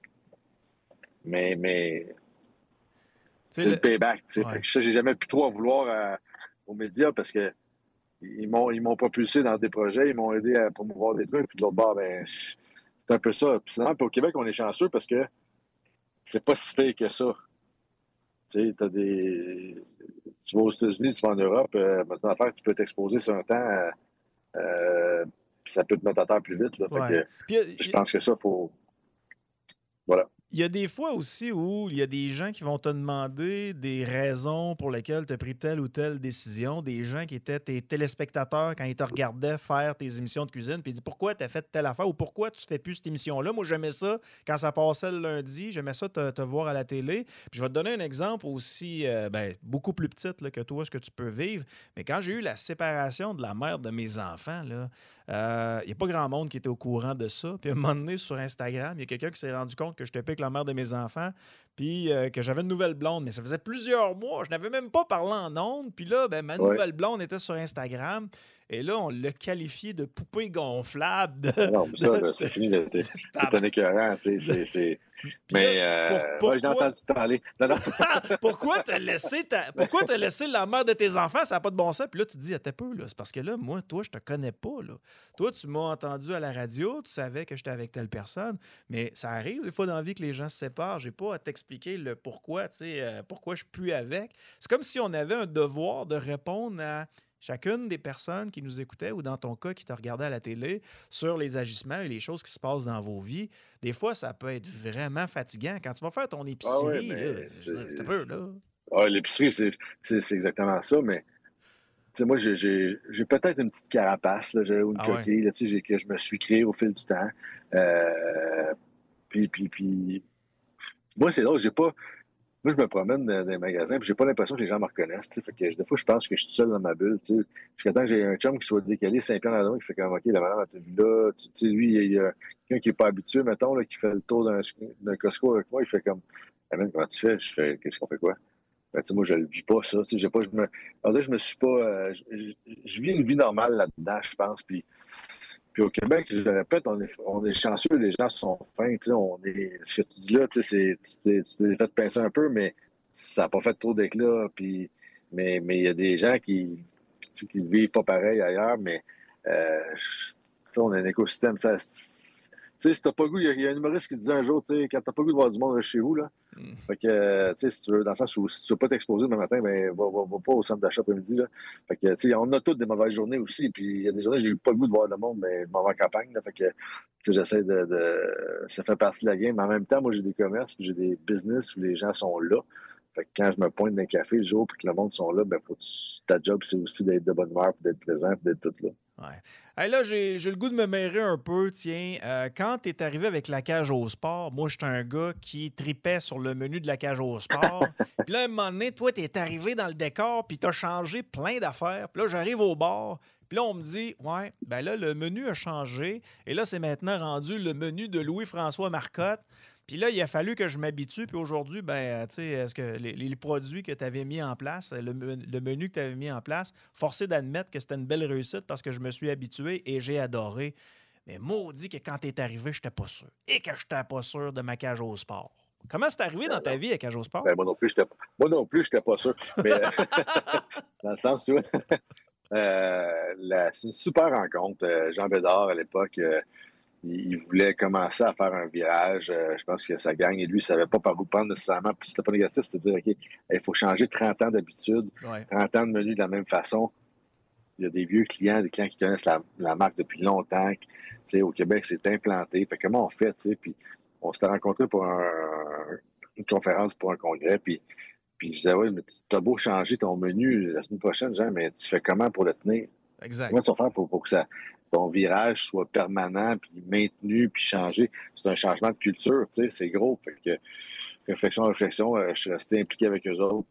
Mais c'est le payback. Ouais. Ça, j'ai jamais pu trop en vouloir aux médias parce que ils m'ont propulsé dans des projets, ils m'ont aidé à promouvoir des trucs. Puis de l'autre bord, ben, c'est un peu ça. Puis sinon, au Québec, on est chanceux parce que c'est pas si pire que ça. Tu sais, tu vas aux États-Unis, tu vas en Europe, maintenant, tu peux t'exposer sur un temps, puis ça peut te mettre à terre plus vite. Là. Ouais. Je pense que ça, faut. Voilà. Il y a des fois aussi où il y a des gens qui vont te demander des raisons pour lesquelles tu as pris telle ou telle décision, des gens qui étaient tes téléspectateurs quand ils te regardaient faire tes émissions de cuisine, puis ils disent pourquoi tu as fait telle affaire ou pourquoi tu fais plus cette émission-là. Moi, j'aimais ça quand ça passait le lundi, j'aimais ça te voir à la télé. Puis je vais te donner un exemple aussi beaucoup plus petit là, que toi, ce que tu peux vivre. Mais quand j'ai eu la séparation de la mère de mes enfants, là, il n'y a pas grand monde qui était au courant de ça. Puis à un moment donné, sur Instagram, il y a quelqu'un qui s'est rendu compte que je te pique la mère de mes enfants. puis que j'avais une nouvelle blonde. Mais ça faisait plusieurs mois. Je n'avais même pas parlé en ondes. Puis là, ben, ma nouvelle blonde était sur Instagram. Et là, on l'a qualifié de poupée gonflable. Non, mais ça, c'est fini. C'est un écœurant. Mais j'ai entendu parler. Non. Pourquoi t'as laissé la mère de tes enfants? Ça n'a pas de bon sens. Puis là, tu te dis, attends un peu, là, c'est parce que là, moi, toi, je te connais pas. Là. Toi, tu m'as entendu à la radio, tu savais que j'étais avec telle personne, mais ça arrive des fois dans la vie que les gens se séparent. J'ai pas à t'expliquer le pourquoi, pourquoi je suis plus avec. C'est comme si on avait un devoir de répondre à chacune des personnes qui nous écoutaient ou dans ton cas qui te regardaient à la télé sur les agissements et les choses qui se passent dans vos vies. Des fois, ça peut être vraiment fatigant. Quand tu vas faire ton épicerie, c'est un peu, là. Ah, l'épicerie, c'est exactement ça, mais moi, j'ai peut-être une petite carapace là, ou une coquille là, que je me suis créée au fil du temps. Puis moi, c'est drôle, j'ai pas... Moi, je me promène dans les magasins, puis j'ai pas l'impression que les gens me reconnaissent. Fait que des fois, je pense que je suis seul dans ma bulle. Jusqu'à temps que j'ai un chum qui soit décalé 5 pieds dans la main, qui fait comme OK, la madame, elle t'a vu là. Lui, il y a quelqu'un qui n'est pas habitué, mettons, là, qui fait le tour d'un Costco avec moi, il fait comme Amen, comment tu fais? Je fais qu'est-ce qu'on fait quoi? Ben, moi, je le vis pas, ça. Je me suis pas. Je vis une vie normale là-dedans, je pense. Puis au Québec, je le répète, on est chanceux, les gens sont fins. Ce que tu dis là, tu t'es fait pincer un peu, mais ça n'a pas fait trop d'éclat. Mais il y a des gens qui ne vivent pas pareil ailleurs, mais on a un écosystème. Si t'as pas le goût, il y a un humoriste qui disait un jour, quand t'as pas le goût de voir du monde, reste chez vous. Là. Fait que, si tu veux, dans le sens où si tu veux pas t'exposer demain matin, ben, va pas au centre d'achat après-midi. Là. Fait que, on a toutes des mauvaises journées aussi. Puis il y a des journées, j'ai eu pas le goût de voir le monde, mais je m'en vais en campagne. Là. Fait que, j'essaie ça fait partie de la game. Mais en même temps, moi, j'ai des commerces, j'ai des business où les gens sont là. Fait que quand je me pointe dans un café le jour et que le monde sont là, ben, ta job, c'est aussi d'être de bonne humeur, d'être présent, d'être tout là. Ouais. Hey, là, j'ai le goût de me mêler un peu, tiens. Quand tu es arrivé avec la cage au sport, moi, j'étais un gars qui tripait sur le menu de la cage au sport. Puis là, à un moment donné, toi, tu es arrivé dans le décor, puis tu as changé plein d'affaires. Puis là, j'arrive au bar, puis là, on me dit, ouais, ben là, le menu a changé. Et là, c'est maintenant rendu le menu de Louis-François Marcotte. Puis là, il a fallu que je m'habitue. Puis aujourd'hui, ben, tu sais, est-ce que les produits que tu avais mis en place, le menu que tu avais mis en place, forcé d'admettre que c'était une belle réussite parce que je me suis habitué et j'ai adoré. Mais maudit que quand tu es arrivé, je n'étais pas sûr. Et que je n'étais pas sûr de ma cage au sport. Comment c'est arrivé dans ta vie à cage au sport? Ben, moi non plus, je n'étais pas sûr. Mais dans le sens où c'est une super rencontre. Jean Bédard, à l'époque, il voulait commencer à faire un virage. Je pense que ça gagne. Et lui, il ne savait pas par où prendre nécessairement. Puis c'était pas négatif, c'était de dire, OK, il faut changer 30 ans d'habitude, 30 ans de menu de la même façon. Il y a des vieux clients, des clients qui connaissent la marque depuis longtemps. Au Québec, c'est implanté. Fait comment on fait? Puis on s'était rencontrés pour une conférence, pour un congrès. Puis je disais, oui, mais tu as beau changer ton menu la semaine prochaine, Jean, mais tu fais comment pour le tenir? Exact. Comment tu vas faire pour que ton virage soit permanent, puis maintenu, puis changé? C'est un changement de culture, c'est gros. Fait que réflexion, je suis resté impliqué avec eux autres,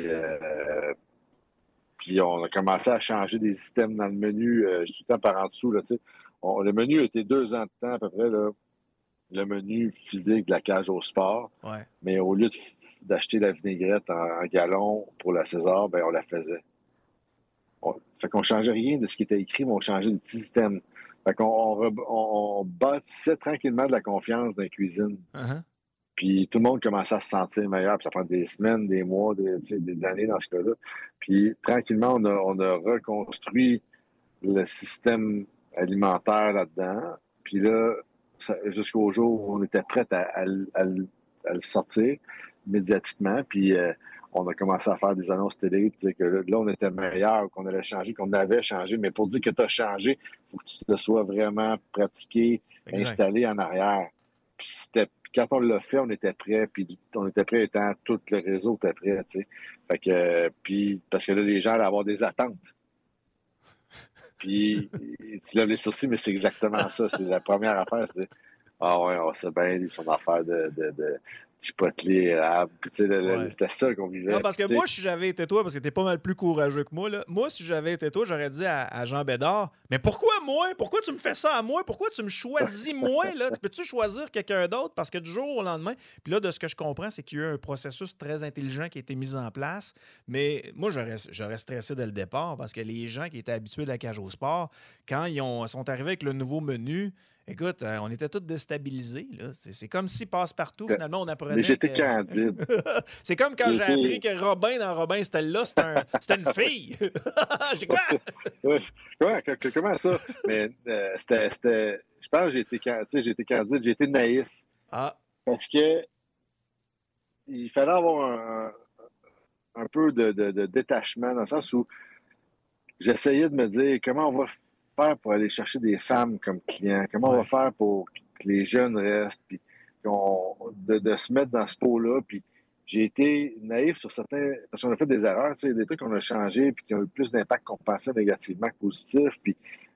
puis on a commencé à changer des systèmes dans le menu, tout le temps par en dessous. Là, le menu a été 2 ans de temps à peu près, là, le menu physique de la cage au sport. Ouais. Mais au lieu d'acheter la vinaigrette en gallon pour la César, ben on la faisait. Fait qu'on changeait rien de ce qui était écrit, mais on changeait de petit système. Fait qu'on bâtissait tranquillement de la confiance dans la cuisine. Uh-huh. Puis tout le monde commençait à se sentir meilleur. Puis ça prend des semaines, des mois, des années dans ce cas-là. Puis tranquillement, on a reconstruit le système alimentaire là-dedans. Puis là, jusqu'au jour où on était prêt à le sortir médiatiquement. Puis on a commencé à faire des annonces télé, puis dire que là, on était meilleur, qu'on allait changer, qu'on avait changé. Mais pour dire que tu as changé, il faut que tu te sois vraiment pratiqué, installé en arrière. Puis quand on l'a fait, on était prêt, puis on était prêt étant tout le réseau était prêt, tu sais. Fait que, puis, parce que là, les gens allaient avoir des attentes. Puis, tu lèves les sourcils, mais c'est exactement ça. C'est la première affaire, c'est ah ouais, on sait bien son affaire de chipotle érable. Puis, tu sais, Ouais. c'était ça qu'on vivait. Non, parce que Puis, moi, si j'avais été toi, parce que t'es pas mal plus courageux que moi, là, moi, si j'avais été toi, j'aurais dit à Jean Bédard, mais pourquoi moi? Pourquoi tu me fais ça à moi? Pourquoi tu me choisis moi? Là? Peux-tu choisir quelqu'un d'autre? Parce que du jour au lendemain, puis là, de ce que je comprends, c'est qu'il y a eu un processus très intelligent qui a été mis en place. Mais moi, j'aurais stressé dès le départ parce que les gens qui étaient habitués de la cage au sport, quand sont arrivés avec le nouveau menu, écoute, on était tous déstabilisés. Là. C'est comme si passe-partout, finalement, on apprenait. mais j'étais que... candide. C'est comme quand j'ai appris que Robin, dans Robin Stella, c'était une fille. J'ai quoi? Comment ça? Mais je pense que j'ai été candide, j'ai été naïf. Ah. Parce que il fallait avoir un peu de détachement, dans le sens où j'essayais de me dire comment on va faire pour aller chercher des femmes comme clients, comment on va faire pour que les jeunes restent, puis de se mettre dans ce pot-là. Puis j'ai été naïf sur certains, parce qu'on a fait des erreurs, des trucs qu'on a changés, puis qui ont eu plus d'impact qu'on pensait négativement que positif. Puis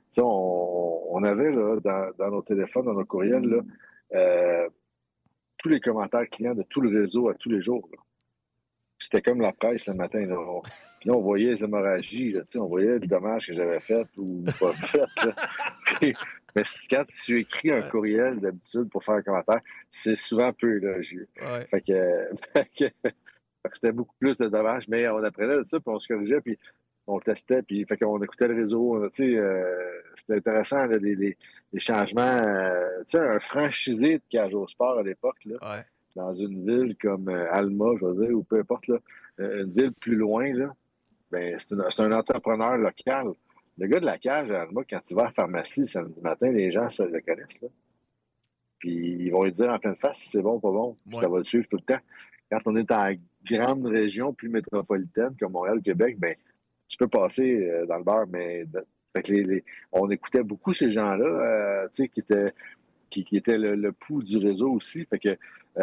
on avait là, dans nos téléphones, dans nos courriels, là, tous les commentaires clients de tout le réseau à tous les jours. Là. C'était comme la presse le matin. Là. Puis là, on voyait les hémorragies, là, on voyait le dommage que j'avais fait ou pas fait. Puis, mais quand tu écris un courriel d'habitude pour faire un commentaire, c'est souvent peu élogieux. Ouais. Fait que c'était beaucoup plus de dommages, mais on apprenait de ça, puis on se corrigeait, puis on testait, puis fait qu'on écoutait le réseau. C'était intéressant, là, les changements. Un franchisé de cage au sport à l'époque, là, dans une ville comme Alma, je veux dire, ou peu importe, là, une ville plus loin, là, ben, c'est un entrepreneur local. Le gars de la cage à Alma, quand tu vas à la pharmacie le samedi matin, les gens ça le connaissent. Là. Puis ils vont lui dire en pleine face si c'est bon ou pas bon. Puis ça va le suivre tout le temps. Quand on est en grande région plus métropolitaine comme Montréal, Québec, ben tu peux passer dans le beurre, mais fait que on écoutait beaucoup ces gens-là, qui étaient le pouls du réseau aussi. Fait que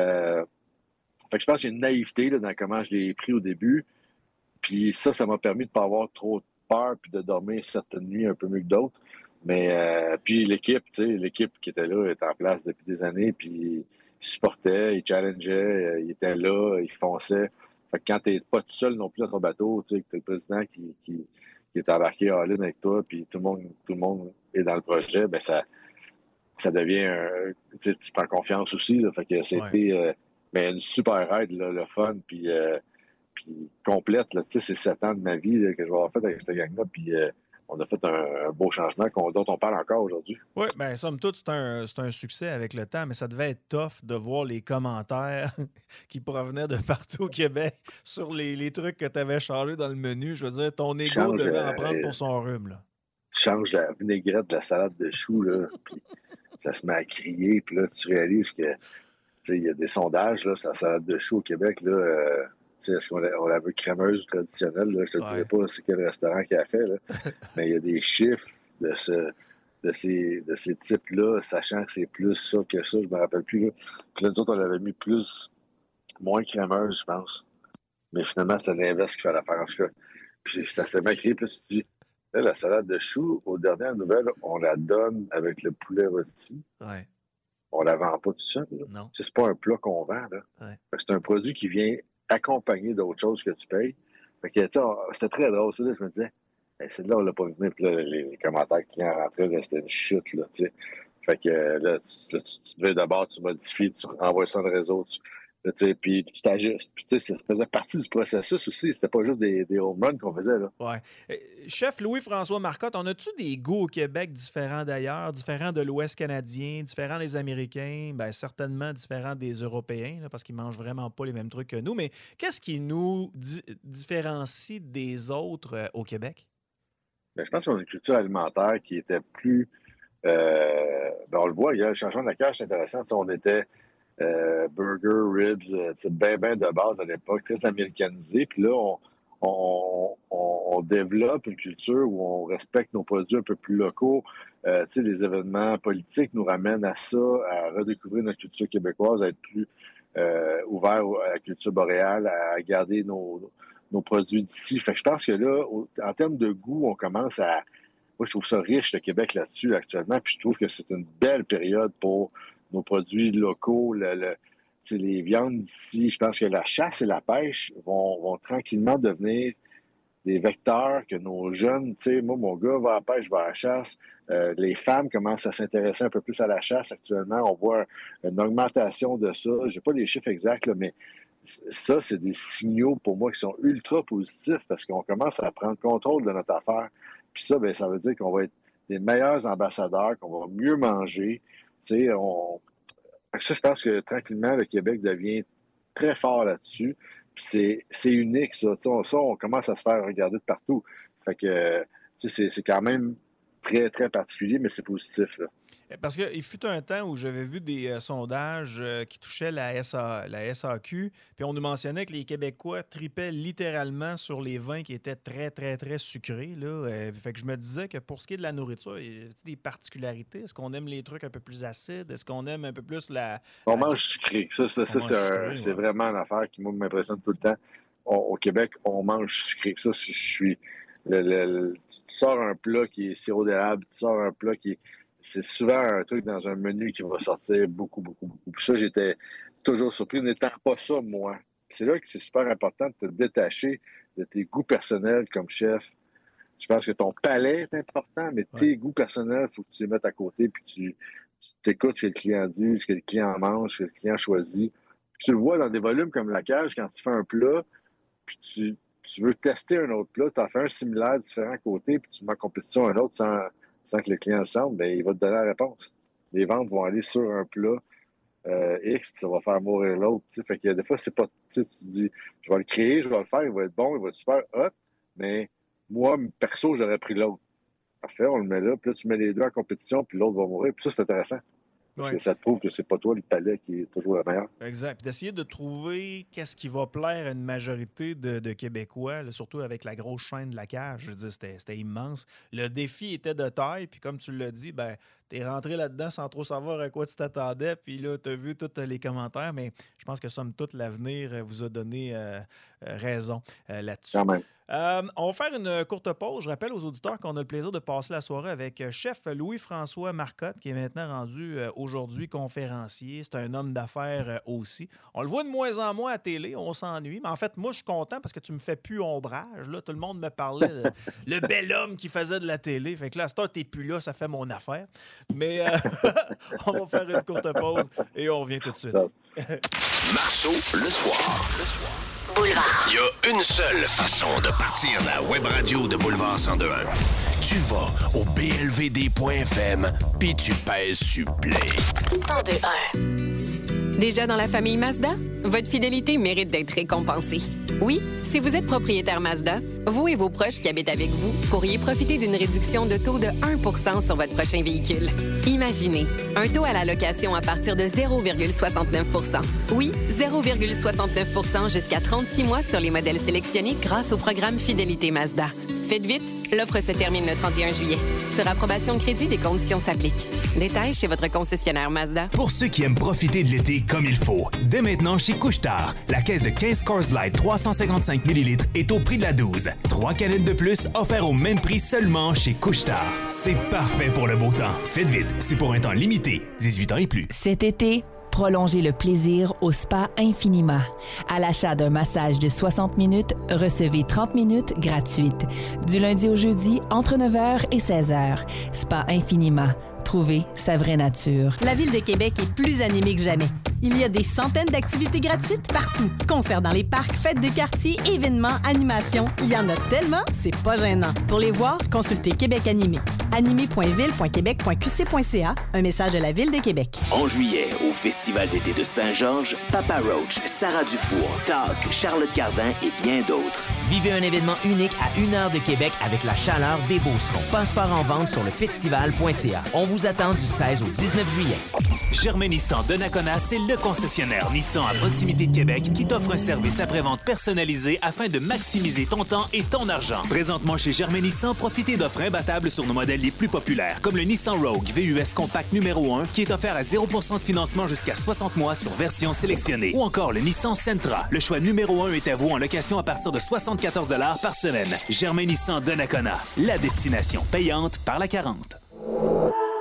je pense qu'il y a une naïveté là, dans comment je l'ai pris au début. Puis ça m'a permis de ne pas avoir trop de peur puis de dormir certaines nuits un peu mieux que d'autres. Mais puis l'équipe qui était là était en place depuis des années, puis ils supportaient, ils challengeaient, ils étaient là, ils fonçaient. Fait que quand t'es pas tout seul non plus dans ton bateau, tu sais, que t'as le président qui est embarqué en ligne avec toi, puis tout le monde est dans le projet, ben ça devient tu prends confiance aussi. Là, fait que c'était mais une super aide, là, le fun, puis complète. Là, c'est 7 ans de ma vie là, que je vais avoir fait avec cette gang-là, puis on a fait un beau changement dont on parle encore aujourd'hui. Oui, bien, somme toute, c'est un succès avec le temps, mais ça devait être tough de voir les commentaires qui provenaient de partout au Québec sur les trucs que tu avais changés dans le menu. Je veux dire, ton ego devait en prendre pour son rhume. Là. Tu changes la vinaigrette de la salade de choux, là, puis ça se met à crier, puis là, tu réalises que il y a des sondages là, sur la salade de choux au Québec, là. Est-ce qu'on la veut crémeuse ou traditionnelle? Là? Je ne te dirais pas c'est quel restaurant qui a fait, là. Mais il y a des chiffres de ces types-là, sachant que c'est plus ça que ça, je ne me rappelle plus. Là. Puis là, nous autres, on l'avait mis moins crémeuse, je pense. Mais finalement, c'était l'inverse qu'il fallait faire en tout cas. Puis ça s'était mal créé, puis là, tu te dis, là, la salade de choux, aux dernières nouvelles, on la donne avec le poulet rôti. Ouais. On la vend pas tout seul. Non. C'est pas un plat qu'on vend. Là. Ouais. C'est un produit qui vient accompagné d'autres choses que tu payes. Fait que, c'était très drôle. Ça, là, je me disais, celle-là, on l'a pas vu venir. Puis là, les commentaires clients rentraient, là, c'était une chute. Là, t'sais. Fait que là, tu devais d'abord, tu modifies, tu renvoies ça dans le réseau, puis tu t'ajustes. Puis ça faisait partie du processus aussi. C'était pas juste des home runs qu'on faisait. Là. Ouais. Chef Louis-François Marcotte, on a-tu des goûts au Québec différents d'ailleurs, différents de l'Ouest canadien, différents des Américains, bien certainement différents des Européens, là, parce qu'ils mangent vraiment pas les mêmes trucs que nous, mais qu'est-ce qui nous différencie des autres au Québec? Bien, je pense qu'on a une culture alimentaire qui était plus... on le voit, il y a le changement de la cage, c'est intéressant. On était... burger, ribs, bien de base à l'époque, très américanisé. Puis là, on développe une culture où on respecte nos produits un peu plus locaux. Les événements politiques nous ramènent à ça, à redécouvrir notre culture québécoise, à être plus ouvert à la culture boréale, à garder nos produits d'ici. Fait que je pense que là, en termes de goût, on commence à... Moi, je trouve ça riche, le Québec, là-dessus, actuellement. Puis je trouve que c'est une belle période pour nos produits locaux, les viandes d'ici, je pense que la chasse et la pêche vont tranquillement devenir des vecteurs que nos jeunes, tu sais, moi, mon gars va à la pêche, va à la chasse. Les femmes commencent à s'intéresser un peu plus à la chasse actuellement. On voit une augmentation de ça. Je n'ai pas les chiffres exacts, là, mais ça, c'est des signaux pour moi qui sont ultra positifs parce qu'on commence à prendre contrôle de notre affaire. Puis ça, bien, ça veut dire qu'on va être des meilleurs ambassadeurs, qu'on va mieux manger. Tu sais, ça, je pense que tranquillement, le Québec devient très fort là-dessus. Puis c'est unique, ça. Ça, on commence à se faire regarder de partout. Fait que, c'est quand même très, très particulier, mais c'est positif, là. Parce qu'il fut un temps où j'avais vu des sondages qui touchaient la SAQ, puis on nous mentionnait que les Québécois tripaient littéralement sur les vins qui étaient très, très, très sucrés, là. Fait que je me disais que pour ce qui est de la nourriture, il y a des particularités. Est-ce qu'on aime les trucs un peu plus acides? Est-ce qu'on aime un peu plus On mange sucré. Ça, c'est vraiment une affaire qui, moi, m'impressionne tout le temps. Au Québec, on mange sucré. Ça, je suis... tu sors un plat qui est sirop d'érable, tu sors un plat qui est... C'est souvent un truc dans un menu qui va sortir beaucoup, beaucoup, beaucoup. Puis ça, j'étais toujours surpris, n'étant pas ça, moi. C'est là que c'est super important de te détacher de tes goûts personnels comme chef. Je pense que ton palais est important, mais tes goûts personnels, il faut que tu les mettes à côté, puis tu t'écoutes ce que le client dit, ce que le client mange, ce que le client choisit. Puis tu le vois dans des volumes comme la cage, quand tu fais un plat, puis tu veux tester un autre plat, tu en fais un similaire, différent à côté, puis tu mets en compétition un autre sans que le client le sente, bien, il va te donner la réponse. Les ventes vont aller sur un plat X, puis ça va faire mourir l'autre. T'sais. Fait qu'il y a des fois, c'est pas... Tu te dis, je vais le créer, je vais le faire, il va être bon, il va être super hot, mais moi, perso, j'aurais pris l'autre. Parfait, on le met là, puis là, tu mets les deux en compétition, puis l'autre va mourir. Puis ça, c'est intéressant. Parce que ça te prouve que c'est pas toi le palais qui est toujours le meilleur. Exact. Puis d'essayer de trouver qu'est-ce qui va plaire à une majorité de Québécois, là, surtout avec la grosse chaîne de la cage. Je veux dire, c'était immense. Le défi était de taille, puis comme tu l'as dit, ben, t'es rentré là-dedans sans trop savoir à quoi tu t'attendais, puis là, t'as vu tous les commentaires, mais je pense que somme toute, l'avenir vous a donné raison là-dessus. Quand même. On va faire une courte pause. Je rappelle aux auditeurs qu'on a le plaisir de passer la soirée avec chef Louis-François Marcotte, qui est maintenant rendu aujourd'hui conférencier. C'est un homme d'affaires aussi. On le voit de moins en moins à télé, on s'ennuie. Mais en fait, moi, je suis content parce que tu me fais plus ombrage. Là, tout le monde me parlait de le bel homme qui faisait de la télé. Fait que là, à ce temps, t'es plus là, ça fait mon affaire. Mais on va faire une courte pause et on revient tout de suite. Marceau, le soir. Boulevard. Il y a une seule façon de partir la web radio de Boulevard 102.1. Tu vas au blvd.fm puis tu pèses sur play. 102.1. Déjà dans la famille Mazda? Votre fidélité mérite d'être récompensée. Oui, si vous êtes propriétaire Mazda, vous et vos proches qui habitent avec vous pourriez profiter d'une réduction de taux de 1% sur votre prochain véhicule. Imaginez, un taux à la location à partir de 0,69%. Oui, 0,69% jusqu'à 36 mois sur les modèles sélectionnés grâce au programme Fidélité Mazda. Faites vite, l'offre se termine le 31 juillet. Sur approbation de crédit, des conditions s'appliquent. Détails chez votre concessionnaire Mazda. Pour ceux qui aiment profiter de l'été comme il faut, dès maintenant chez Couche-Tard, la caisse de 15 Coors Light 355 ml est au prix de la 12. 3 canettes de plus offertes au même prix seulement chez Couche-Tard. C'est parfait pour le beau temps. Faites vite, c'est pour un temps limité. 18 ans et plus. Cet été, prolongez le plaisir au Spa Infinima. À l'achat d'un massage de 60 minutes, recevez 30 minutes gratuites. Du lundi au jeudi, entre 9h et 16h. Spa Infinima. Trouvez sa vraie nature. La Ville de Québec est plus animée que jamais. Il y a des centaines d'activités gratuites partout. Concerts dans les parcs, fêtes de quartier, événements, animations. Il y en a tellement, c'est pas gênant. Pour les voir, consultez Québec Animé. animé.ville.québec.qc.ca. Un message de la Ville de Québec. En juillet, au Festival d'été de Saint-Georges, Papa Roach, Sarah Dufour, Talk, Charlotte Cardin et bien d'autres. Vivez un événement unique à 1 heure de Québec avec la chaleur des Beaucerons. Passeport en vente sur lefestival.ca. On vous attend du 16 au 19 juillet. Germain Nissan de Donnacona, c'est le concessionnaire Nissan à proximité de Québec qui t'offre un service après-vente personnalisé afin de maximiser ton temps et ton argent. Présentement chez Germain Nissan, profitez d'offres imbattables sur nos modèles les plus populaires, comme le Nissan Rogue VUS Compact numéro 1 qui est offert à 0% de financement jusqu'à 60 mois sur version sélectionnée. Ou encore le Nissan Sentra. Le choix numéro 1 est à vous en location à partir de 74 $ par semaine. Germain Nissan Donnacona, la destination payante par la 40.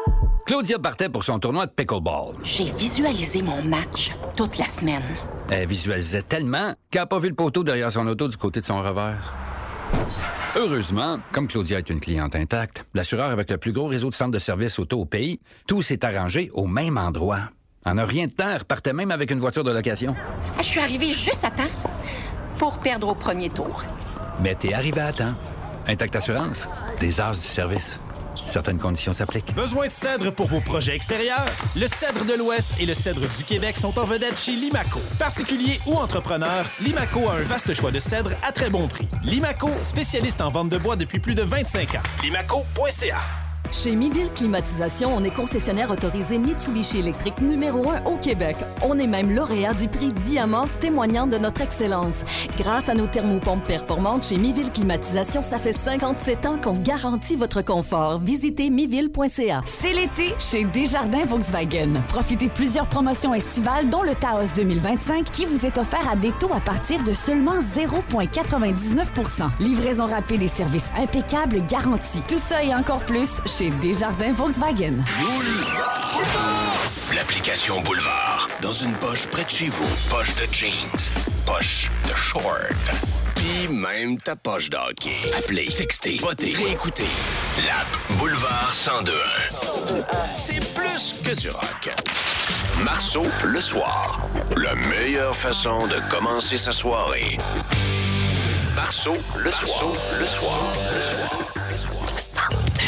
Claudia partait pour son tournoi de pickleball. J'ai visualisé mon match toute la semaine. Elle visualisait tellement qu'elle n'a pas vu le poteau derrière son auto du côté de son revers. Heureusement, comme Claudia est une cliente intacte, l'assureur avec le plus gros réseau de centres de services auto au pays, tout s'est arrangé au même endroit. En a rien de temps, elle repartait même avec une voiture de location. Je suis arrivée juste à temps pour perdre au premier tour. Mais t'es arrivé à temps. Intact Assurance, des as du service. Certaines conditions s'appliquent. Besoin de cèdre pour vos projets extérieurs? Le cèdre de l'Ouest et le cèdre du Québec sont en vedette chez Limaco. Particuliers ou entrepreneurs, Limaco a un vaste choix de cèdres à très bon prix. Limaco, spécialiste en vente de bois depuis plus de 25 ans. Limaco.ca. Chez Miville Climatisation, on est concessionnaire autorisé Mitsubishi électrique numéro 1 au Québec. On est même lauréat du prix Diamant, témoignant de notre excellence. Grâce à nos thermopompes performantes chez Miville Climatisation, ça fait 57 ans qu'on garantit votre confort. Visitez miville.ca. C'est l'été chez Desjardins Volkswagen. Profitez de plusieurs promotions estivales, dont le Taos 2025 qui vous est offert à des taux à partir de seulement 0,99 %. Livraison rapide et services impeccables garantis. Tout ça et encore plus chez Desjardins Volkswagen. L'application Boulevard. Dans une poche près de chez vous. Poche de jeans. Poche de short. Puis même ta poche de hockey. Appelez, textez, votez, réécoutez. L'app Boulevard 102.1. C'est plus que du rock. Marceau, le soir. La meilleure façon de commencer sa soirée. Marceau, le soir. Le soir. Le soir. Le soir. 102.1.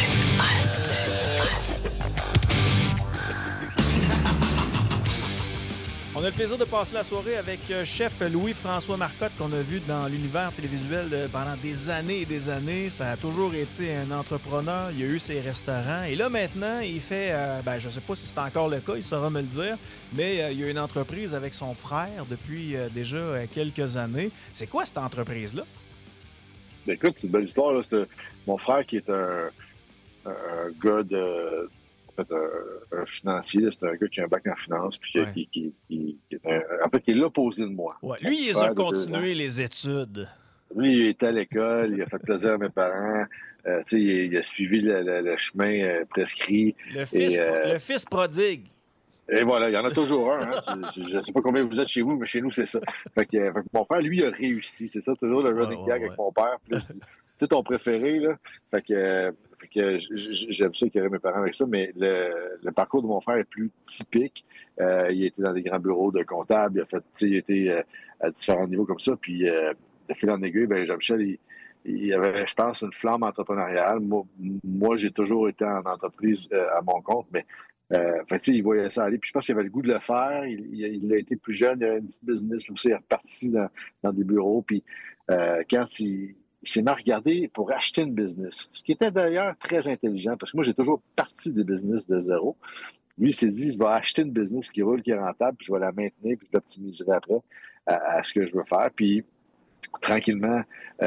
On a le plaisir de passer la soirée avec chef Louis-François Marcotte qu'on a vu dans l'univers télévisuel pendant des années et des années. Ça a toujours été un entrepreneur. Il a eu ses restaurants. Et là, maintenant, il fait... je ne sais pas si c'est encore le cas, il saura me le dire, mais il y a une entreprise avec son frère depuis déjà quelques années. C'est quoi cette entreprise-là? Ben, écoute, c'est une belle histoire. Là. C'est mon frère qui est un gars de... En fait, un financier, c'est un gars qui a un bac en finance, puis qui est l'opposé de moi. Ouais. Lui, il a continué les études. Lui, il était à l'école, il a fait plaisir à mes parents, il a suivi le chemin prescrit. Le fils prodigue. Et voilà, il y en a toujours un. Hein. Je ne sais pas combien vous êtes chez vous, mais chez nous, c'est ça. Fait que mon père, lui, a réussi. C'est ça, toujours le running gag avec mon père. Tu sais, ton préféré, là. Fait que j'aime ça qu'il y aurait mes parents avec ça, mais le parcours de mon frère est plus typique. Il était dans des grands bureaux de comptables, il a été à différents niveaux comme ça, puis de fil en aiguille, Jean-Michel, il avait, je pense, une flamme entrepreneuriale. Moi, j'ai toujours été en entreprise à mon compte, mais il voyait ça aller, puis je pense qu'il avait le goût de le faire. Il a été plus jeune, il avait une petite business, puis il est reparti dans des bureaux, puis quand il s'est mis à regarder pour acheter une business. Ce qui était d'ailleurs très intelligent, parce que moi, j'ai toujours parti des business de zéro. Lui, il s'est dit, je vais acheter une business qui roule, qui est rentable, puis je vais la maintenir, puis je l'optimiserai après à ce que je veux faire. Puis, tranquillement,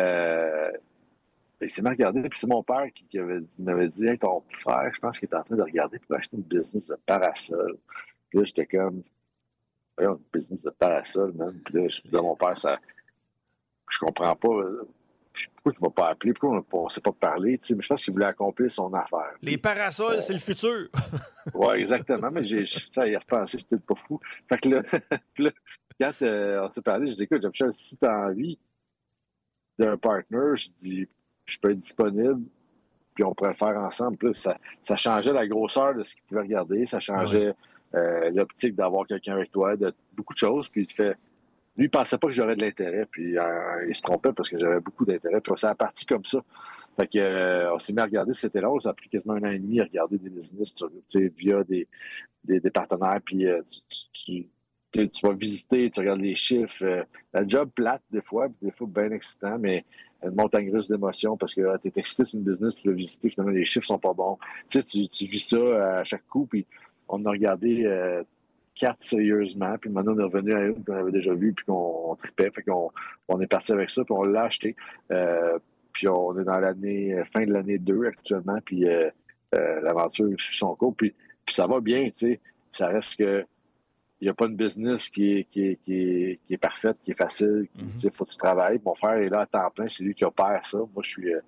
il s'est mis à regarder, puis c'est mon père qui m'avait dit, hey, ton frère, je pense qu'il est en train de regarder pour acheter une business de parasol. Puis là, j'étais comme, une business de parasol, man. Puis là, je me disais à mon père, je comprends pas. Pourquoi il ne m'a pas appelé? Pourquoi on ne s'est pas parlé? Mais je pense qu'il voulait accomplir son affaire. Les parasols, c'est le futur. Oui, exactement. Mais il a repensé, c'était pas fou. Fait que là, quand on s'est parlé, je dis, écoute, Jean-Michel, si tu as envie d'un partner, je dis, je peux être disponible, puis on pourrait le faire ensemble. Puis là, ça changeait la grosseur de ce qu'il pouvait regarder, ça changeait l'optique d'avoir quelqu'un avec toi, de beaucoup de choses. Puis il fait... Lui, il ne pensait pas que j'aurais de l'intérêt, puis il se trompait parce que j'avais beaucoup d'intérêt. Puis ça a parti comme ça. Fait que on s'est mis à regarder, c'était long, ça a pris quasiment 1 an et demi à regarder des business via des partenaires, puis tu vas visiter, tu regardes les chiffres. La job plate des fois bien excitant, mais une montagne russe d'émotions parce que tu es excité sur une business, tu vas visiter, finalement les chiffres sont pas bons. Tu vis ça à chaque coup, puis on a regardé 4 sérieusement, puis maintenant on est revenu à une qu'on avait déjà vue, puis qu'on tripait, fait qu'on est parti avec ça, puis on l'a acheté. Puis on est dans fin de l'année 2 actuellement, puis l'aventure suit son cours, puis ça va bien, tu sais. Ça reste que il n'y a pas une business qui est parfaite, qui est facile. Il faut que tu travailles. Mon frère est là à temps plein, c'est lui qui opère ça. Moi, je suis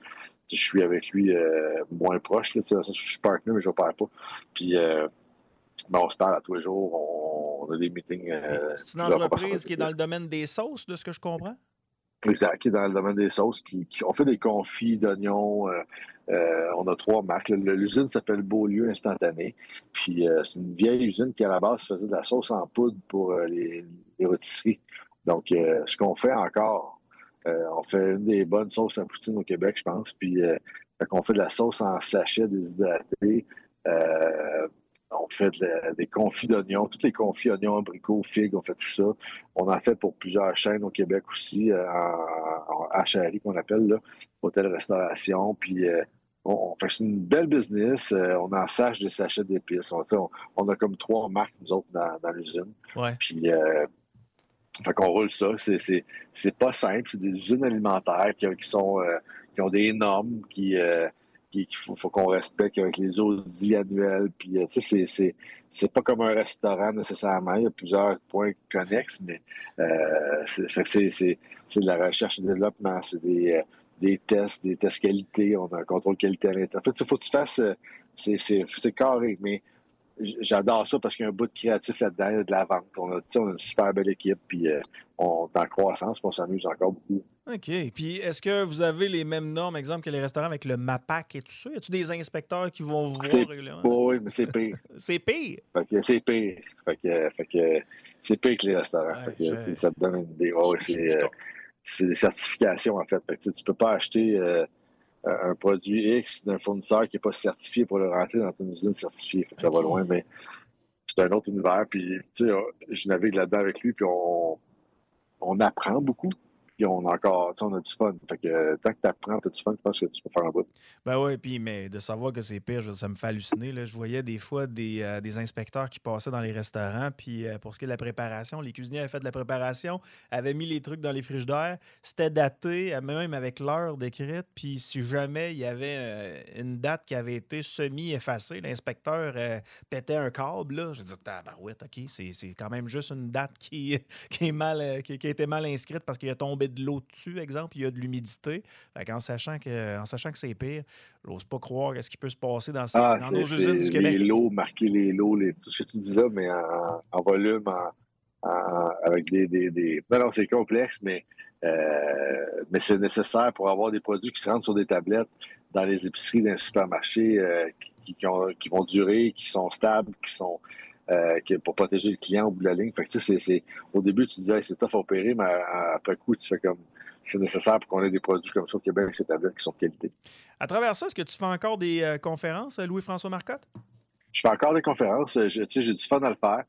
je suis avec lui moins proche. Là, je suis partner, mais je n'opère pas. Puis, on se parle à tous les jours. On a des meetings. C'est une entreprise qui est dans le domaine des sauces, de ce que je comprends? Exact, qui est dans le domaine des sauces. On fait des confits d'oignons. On a 3 marques. L'usine s'appelle Beaulieu Instantané. Puis c'est une vieille usine qui, à la base, faisait de la sauce en poudre pour les rôtisseries. Donc, ce qu'on fait encore, on fait une des bonnes sauces à poutine au Québec, je pense. Puis, on fait de la sauce en sachet déshydraté. On fait des confits d'oignons, tous les confits oignons, abricots, figues, on fait tout ça. On en fait pour plusieurs chaînes au Québec aussi, en HRI qu'on appelle, là, hôtel-restauration. Puis on fait une belle business. On en sache des sachets d'épices. On a comme 3 marques, nous autres, dans l'usine. Ouais. Puis fait qu'on roule ça. C'est pas simple. C'est des usines alimentaires qui ont des normes qu'il faut qu'on respecte avec les audits annuels. Puis, tu sais, c'est pas comme un restaurant nécessairement. Il y a plusieurs points connexes, mais c'est de la recherche et développement. C'est des tests qualité. On a un contrôle qualité à l'intérieur. En fait, il faut que tu fasses... c'est carré, mais j'adore ça parce qu'il y a un bout de créatif là-dedans, il y a de la vente. On a une super belle équipe, puis on est en croissance, puis on s'amuse encore beaucoup. OK. Puis, est-ce que vous avez les mêmes normes, exemple, que les restaurants avec le MAPAC et tout ça? Y a-tu des inspecteurs qui vont vous voir régulièrement? Oui, mais c'est pire. C'est pire? Fait que c'est pire. Fait que c'est pire que les restaurants. Ça te donne une idée. C'est des certifications, en fait. Fait que tu peux pas acheter un produit X d'un fournisseur qui n'est pas certifié pour le rentrer dans une usine certifiée. Fait que ça va loin, mais c'est un autre univers. Puis, tu sais, je navigue là-dedans avec lui, puis on apprend beaucoup. Puis on a du fun. Fait que tant que tu apprends, tu as du fun, je pense que tu peux faire un bout. Ben oui, puis mais de savoir que c'est pire, ça me fait halluciner. Là. Je voyais des fois des inspecteurs qui passaient dans les restaurants, puis pour ce qui est de la préparation, les cuisiniers avaient fait de la préparation, avaient mis les trucs dans les frigidaires, c'était daté, même avec l'heure décrite, puis si jamais il y avait une date qui avait été semi-effacée, l'inspecteur pétait un câble, là. Je dis, tabarouette, OK, c'est quand même juste une date qui a été mal inscrite parce qu'il a tombé de l'eau dessus, exemple, il y a de l'humidité. En sachant que c'est pire, j'ose pas croire qu'est-ce qui peut se passer dans nos usines du Québec. Les lots, marquer les lots, tout ce que tu dis là, mais en volume, avec des... Non, c'est complexe, mais c'est nécessaire pour avoir des produits qui se rendent sur des tablettes dans les épiceries, dans les supermarchés, qui vont durer, qui sont stables, qui sont... pour protéger le client au bout de la ligne. Fait que, tu sais, au début, tu disais, c'est tough à opérer, mais après coup, tu fais comme, c'est nécessaire pour qu'on ait des produits comme ça au Québec avec ces tablettes qui sont de qualité. À travers ça, est-ce que tu fais encore des conférences, Louis-François Marcotte? Je fais encore des conférences. J'ai du fun à le faire.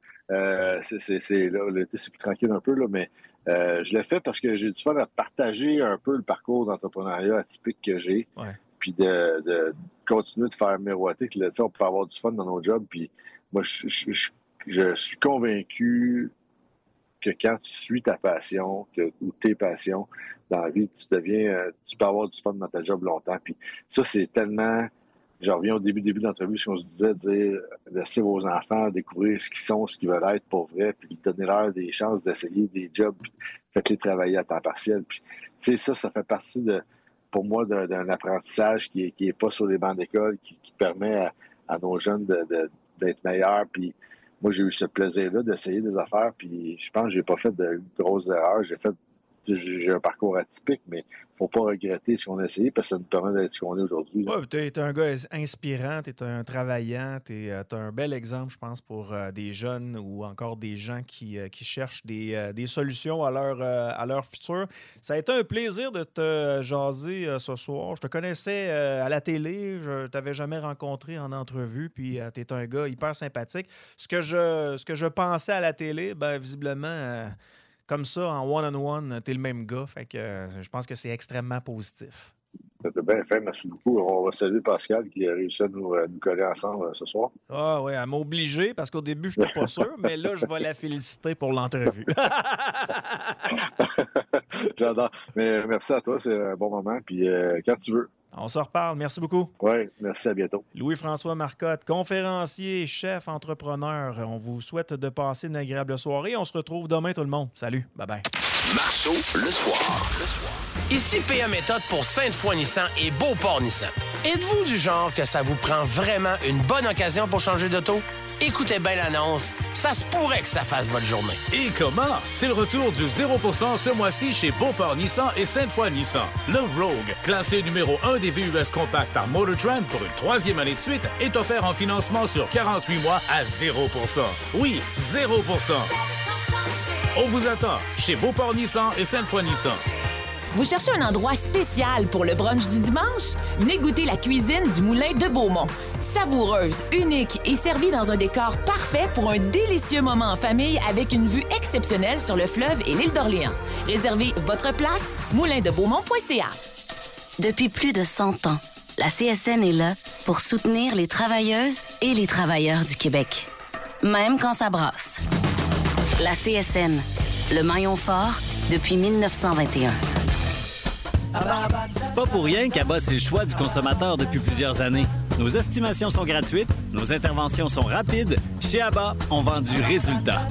Là, l'été, c'est plus tranquille un peu, là, mais je le fais parce que j'ai du fun à partager un peu le parcours d'entrepreneuriat atypique que j'ai. Ouais. Puis de continuer de faire miroiter que, on peut avoir du fun dans nos jobs. Puis moi, je suis convaincu que quand tu suis ta passion ou tes passions dans la vie, tu peux avoir du fun dans ta job longtemps. Puis ça, c'est tellement... Je reviens au début de l'entrevue, ce qu'on se disait, dire laissez vos enfants découvrir ce qu'ils sont, ce qu'ils veulent être pour vrai, puis donner-leur des chances d'essayer des jobs, puis faites-les travailler à temps partiel. Puis, tu sais, ça fait partie pour moi d'un apprentissage qui est pas sur les bancs d'école, qui permet à nos jeunes d'être meilleurs. Puis moi, j'ai eu ce plaisir-là d'essayer des affaires, puis je pense que j'ai pas fait de grosses erreurs. J'ai un parcours atypique, mais il ne faut pas regretter ce qu'on a essayé parce que ça nous permet d'être ce qu'on est aujourd'hui. Oui, tu es un gars inspirant, tu es un travaillant, tu as un bel exemple, je pense, pour des jeunes ou encore des gens qui cherchent des solutions à leur futur. Ça a été un plaisir de te jaser ce soir. Je te connaissais à la télé, je ne t'avais jamais rencontré en entrevue, puis tu es un gars hyper sympathique. Ce que je pensais à la télé, visiblement... comme ça, en one-on-one, t'es le même gars. Fait que je pense que c'est extrêmement positif. C'était bien fait, merci beaucoup. On va saluer Pascal qui a réussi à nous coller ensemble ce soir. Ah oui, elle m'a obligé parce qu'au début, je n'étais pas sûr, mais là, je vais la féliciter pour l'entrevue. J'adore. Mais merci à toi, c'est un bon moment. Puis quand tu veux. On se reparle. Merci beaucoup. Oui, merci, à bientôt. Louis-François Marcotte, conférencier, chef, entrepreneur. On vous souhaite de passer une agréable soirée. On se retrouve demain, tout le monde. Salut. Bye-bye. Marceau, le soir. Ici PA Méthode pour Sainte-Foy Nissan et Beauport Nissan. Êtes-vous du genre que ça vous prend vraiment une bonne occasion pour changer d'auto? Écoutez bien l'annonce, ça se pourrait que ça fasse votre journée. Et comment? C'est le retour du 0% ce mois-ci chez Beauport Nissan et Sainte-Foy Nissan. Le Rogue, classé numéro 1 des VUS compacts par Motortrend pour une 3e année de suite, est offert en financement sur 48 mois à 0%. Oui, 0%. On vous attend chez Beauport Nissan et Sainte-Foy Nissan. Vous cherchez un endroit spécial pour le brunch du dimanche? Venez goûter la cuisine du Moulin de Beaumont. Savoureuse, unique et servie dans un décor parfait pour un délicieux moment en famille avec une vue exceptionnelle sur le fleuve et l'île d'Orléans. Réservez votre place, moulindebeaumont.ca. Depuis plus de 100 ans, la CSN est là pour soutenir les travailleuses et les travailleurs du Québec. Même quand ça brasse. La CSN, le maillon fort depuis 1921. C'est pas pour rien qu'ABBA, c'est le choix du consommateur depuis plusieurs années. Nos estimations sont gratuites, nos interventions sont rapides. Chez ABBA, on vend du résultat.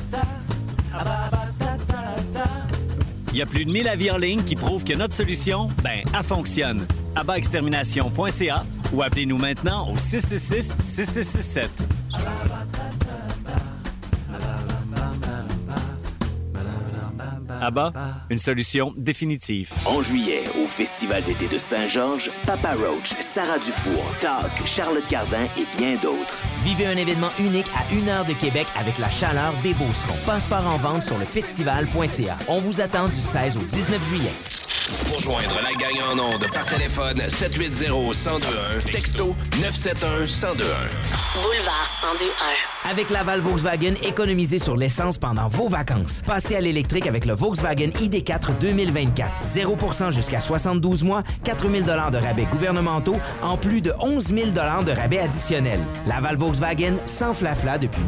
Il y a plus de 1000 avis en ligne qui prouvent que notre solution, elle fonctionne. ABBAextermination.ca ou appelez-nous maintenant au 666-6667. ABBA, une solution définitive. En juillet, au Festival d'été de Saint-Georges, Papa Roach, Sarah Dufour, Talk, Charlotte Cardin et bien d'autres. Vivez un événement unique à 1 heure de Québec avec la chaleur des Beaucerons. Passeport en vente sur lefestival.ca. On vous attend du 16 au 19 juillet. Pour joindre la gang en ondes par téléphone 780-1021, texto 971-1021. Boulevard 1021. Avec Laval Volkswagen, économisez sur l'essence pendant vos vacances. Passez à l'électrique avec le Volkswagen ID4 2024. 0% jusqu'à 72 mois, 4 000 $ de rabais gouvernementaux, en plus de 11 000 $ de rabais additionnels. Laval Volkswagen, sans flafla depuis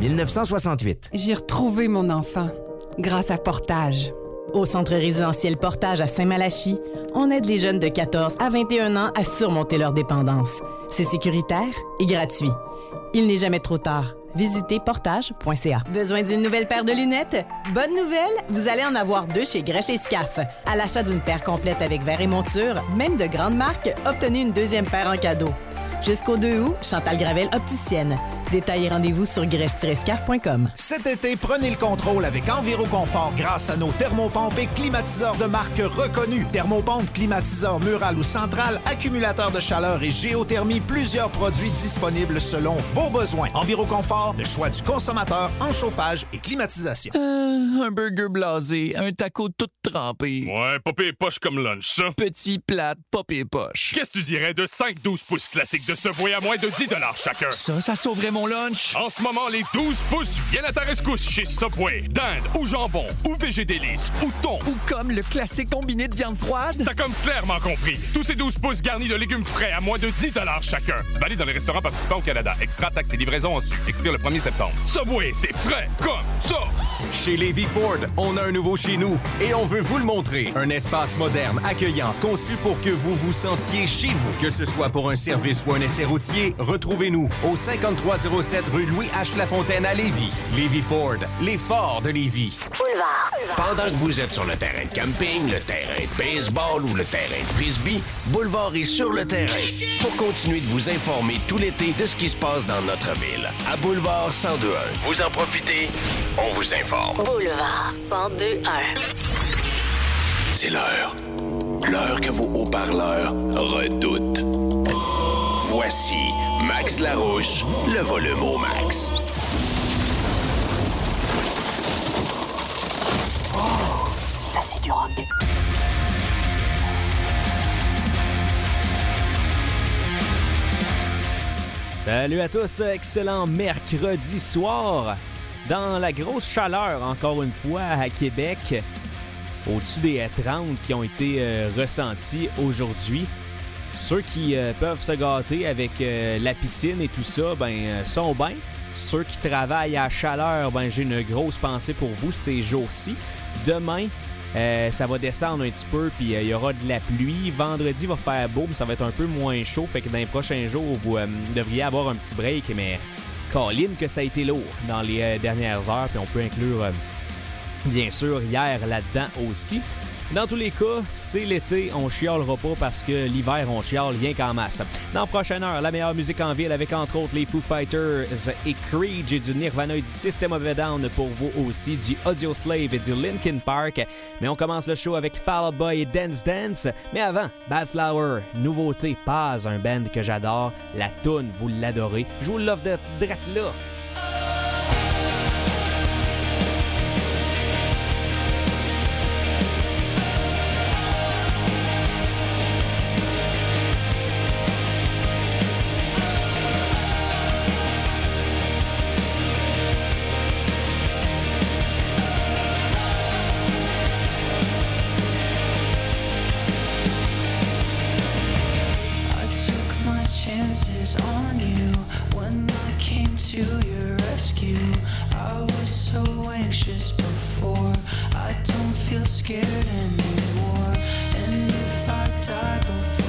1968. J'ai retrouvé mon enfant grâce à Portage. Au centre résidentiel Portage à Saint-Malachie, on aide les jeunes de 14 à 21 ans à surmonter leur dépendance. C'est sécuritaire et gratuit. Il n'est jamais trop tard. Visitez portage.ca. Besoin d'une nouvelle paire de lunettes? Bonne nouvelle, vous allez en avoir 2 chez Grèche et Scaf. À l'achat d'une paire complète avec verre et monture, même de grande marque, obtenez une 2e paire en cadeau. Jusqu'au 2 août, Chantal Gravel, opticienne. Détails et rendez-vous sur grèche-scaf.com. Cet été, prenez le contrôle avec Enviroconfort grâce à nos thermopompes et climatiseurs de marque reconnue. Thermopompe, climatiseur mural ou central, accumulateur de chaleur et géothermie, plusieurs produits disponibles selon vos besoins. Enviroconfort, le choix du consommateur en chauffage et climatisation. Un burger blasé, un taco tout trempé. Ouais, pas pire poche comme lunch, ça. Petit plate, pas pire poche. Qu'est-ce que tu dirais de 5-12 pouces classiques de Subway à moins de 10 $ chacun? Ça sauverait mon lunch. En ce moment, les 12 pouces viennent à ta rescousse chez Subway. Dinde ou jambon ou végé délice ou thon. Ou comme le classique combiné de viande froide. T'as comme clairement compris. Tous ces 12 pouces garnis de légumes frais à moins de 10 $ chacun. Valide dans les restaurants participants au Canada. Extra taxes et livraison en dessus. Expire le 1er septembre. Subway, c'est frais comme ça. Chez Lévis Ford, on a un nouveau chez nous et on veut vous le montrer. Un espace moderne, accueillant, conçu pour que vous vous sentiez chez vous. Que ce soit pour un service ou un essai routier, retrouvez-nous au 5307 rue Louis H. Lafontaine à Lévis. Lévis Ford, les forts de Lévis. Boulevard. Pendant que vous êtes sur le terrain de camping, le terrain de baseball ou le terrain de frisbee, Boulevard est sur le terrain pour continuer de vous informer tout l'été de ce qui se passe dans notre ville. À Boulevard 1021. Vous en profitez, on vous informe. Boulevard 1021. C'est l'heure. L'heure que vos haut-parleurs redoutent. Voici Max Larouche, le volume au max. Oh, ça c'est du rock. Salut à tous, excellent mercredi soir. Dans la grosse chaleur, encore une fois, à Québec, au-dessus des 30 qui ont été ressentis aujourd'hui. Ceux qui peuvent se gâter avec la piscine et tout ça, sont bien. Ceux qui travaillent à chaleur, j'ai une grosse pensée pour vous ces jours-ci. Demain, ça va descendre un petit peu, puis il y aura de la pluie. Vendredi va faire beau, mais ça va être un peu moins chaud. Fait que dans les prochains jours, vous devriez avoir un petit break, mais colline que ça a été lourd dans les dernières heures. Puis on peut inclure, bien sûr, hier là-dedans aussi. Dans tous les cas, c'est l'été, on chialera pas parce que l'hiver, on chiale rien qu'en masse. Dans la prochaine heure, la meilleure musique en ville avec entre autres les Foo Fighters et Creed, j'ai du Nirvana et du System of a Down pour vous aussi, du Audioslave et du Linkin Park. Mais on commence le show avec Fall Out Boy et Dance Dance. Mais avant, Bad Flower, nouveauté, pas un band que j'adore. La toune, vous l'adorez. Je vous l'offre de drette là. Chances on you when I came to your rescue. I was so anxious before. I don't feel scared anymore. And if I die before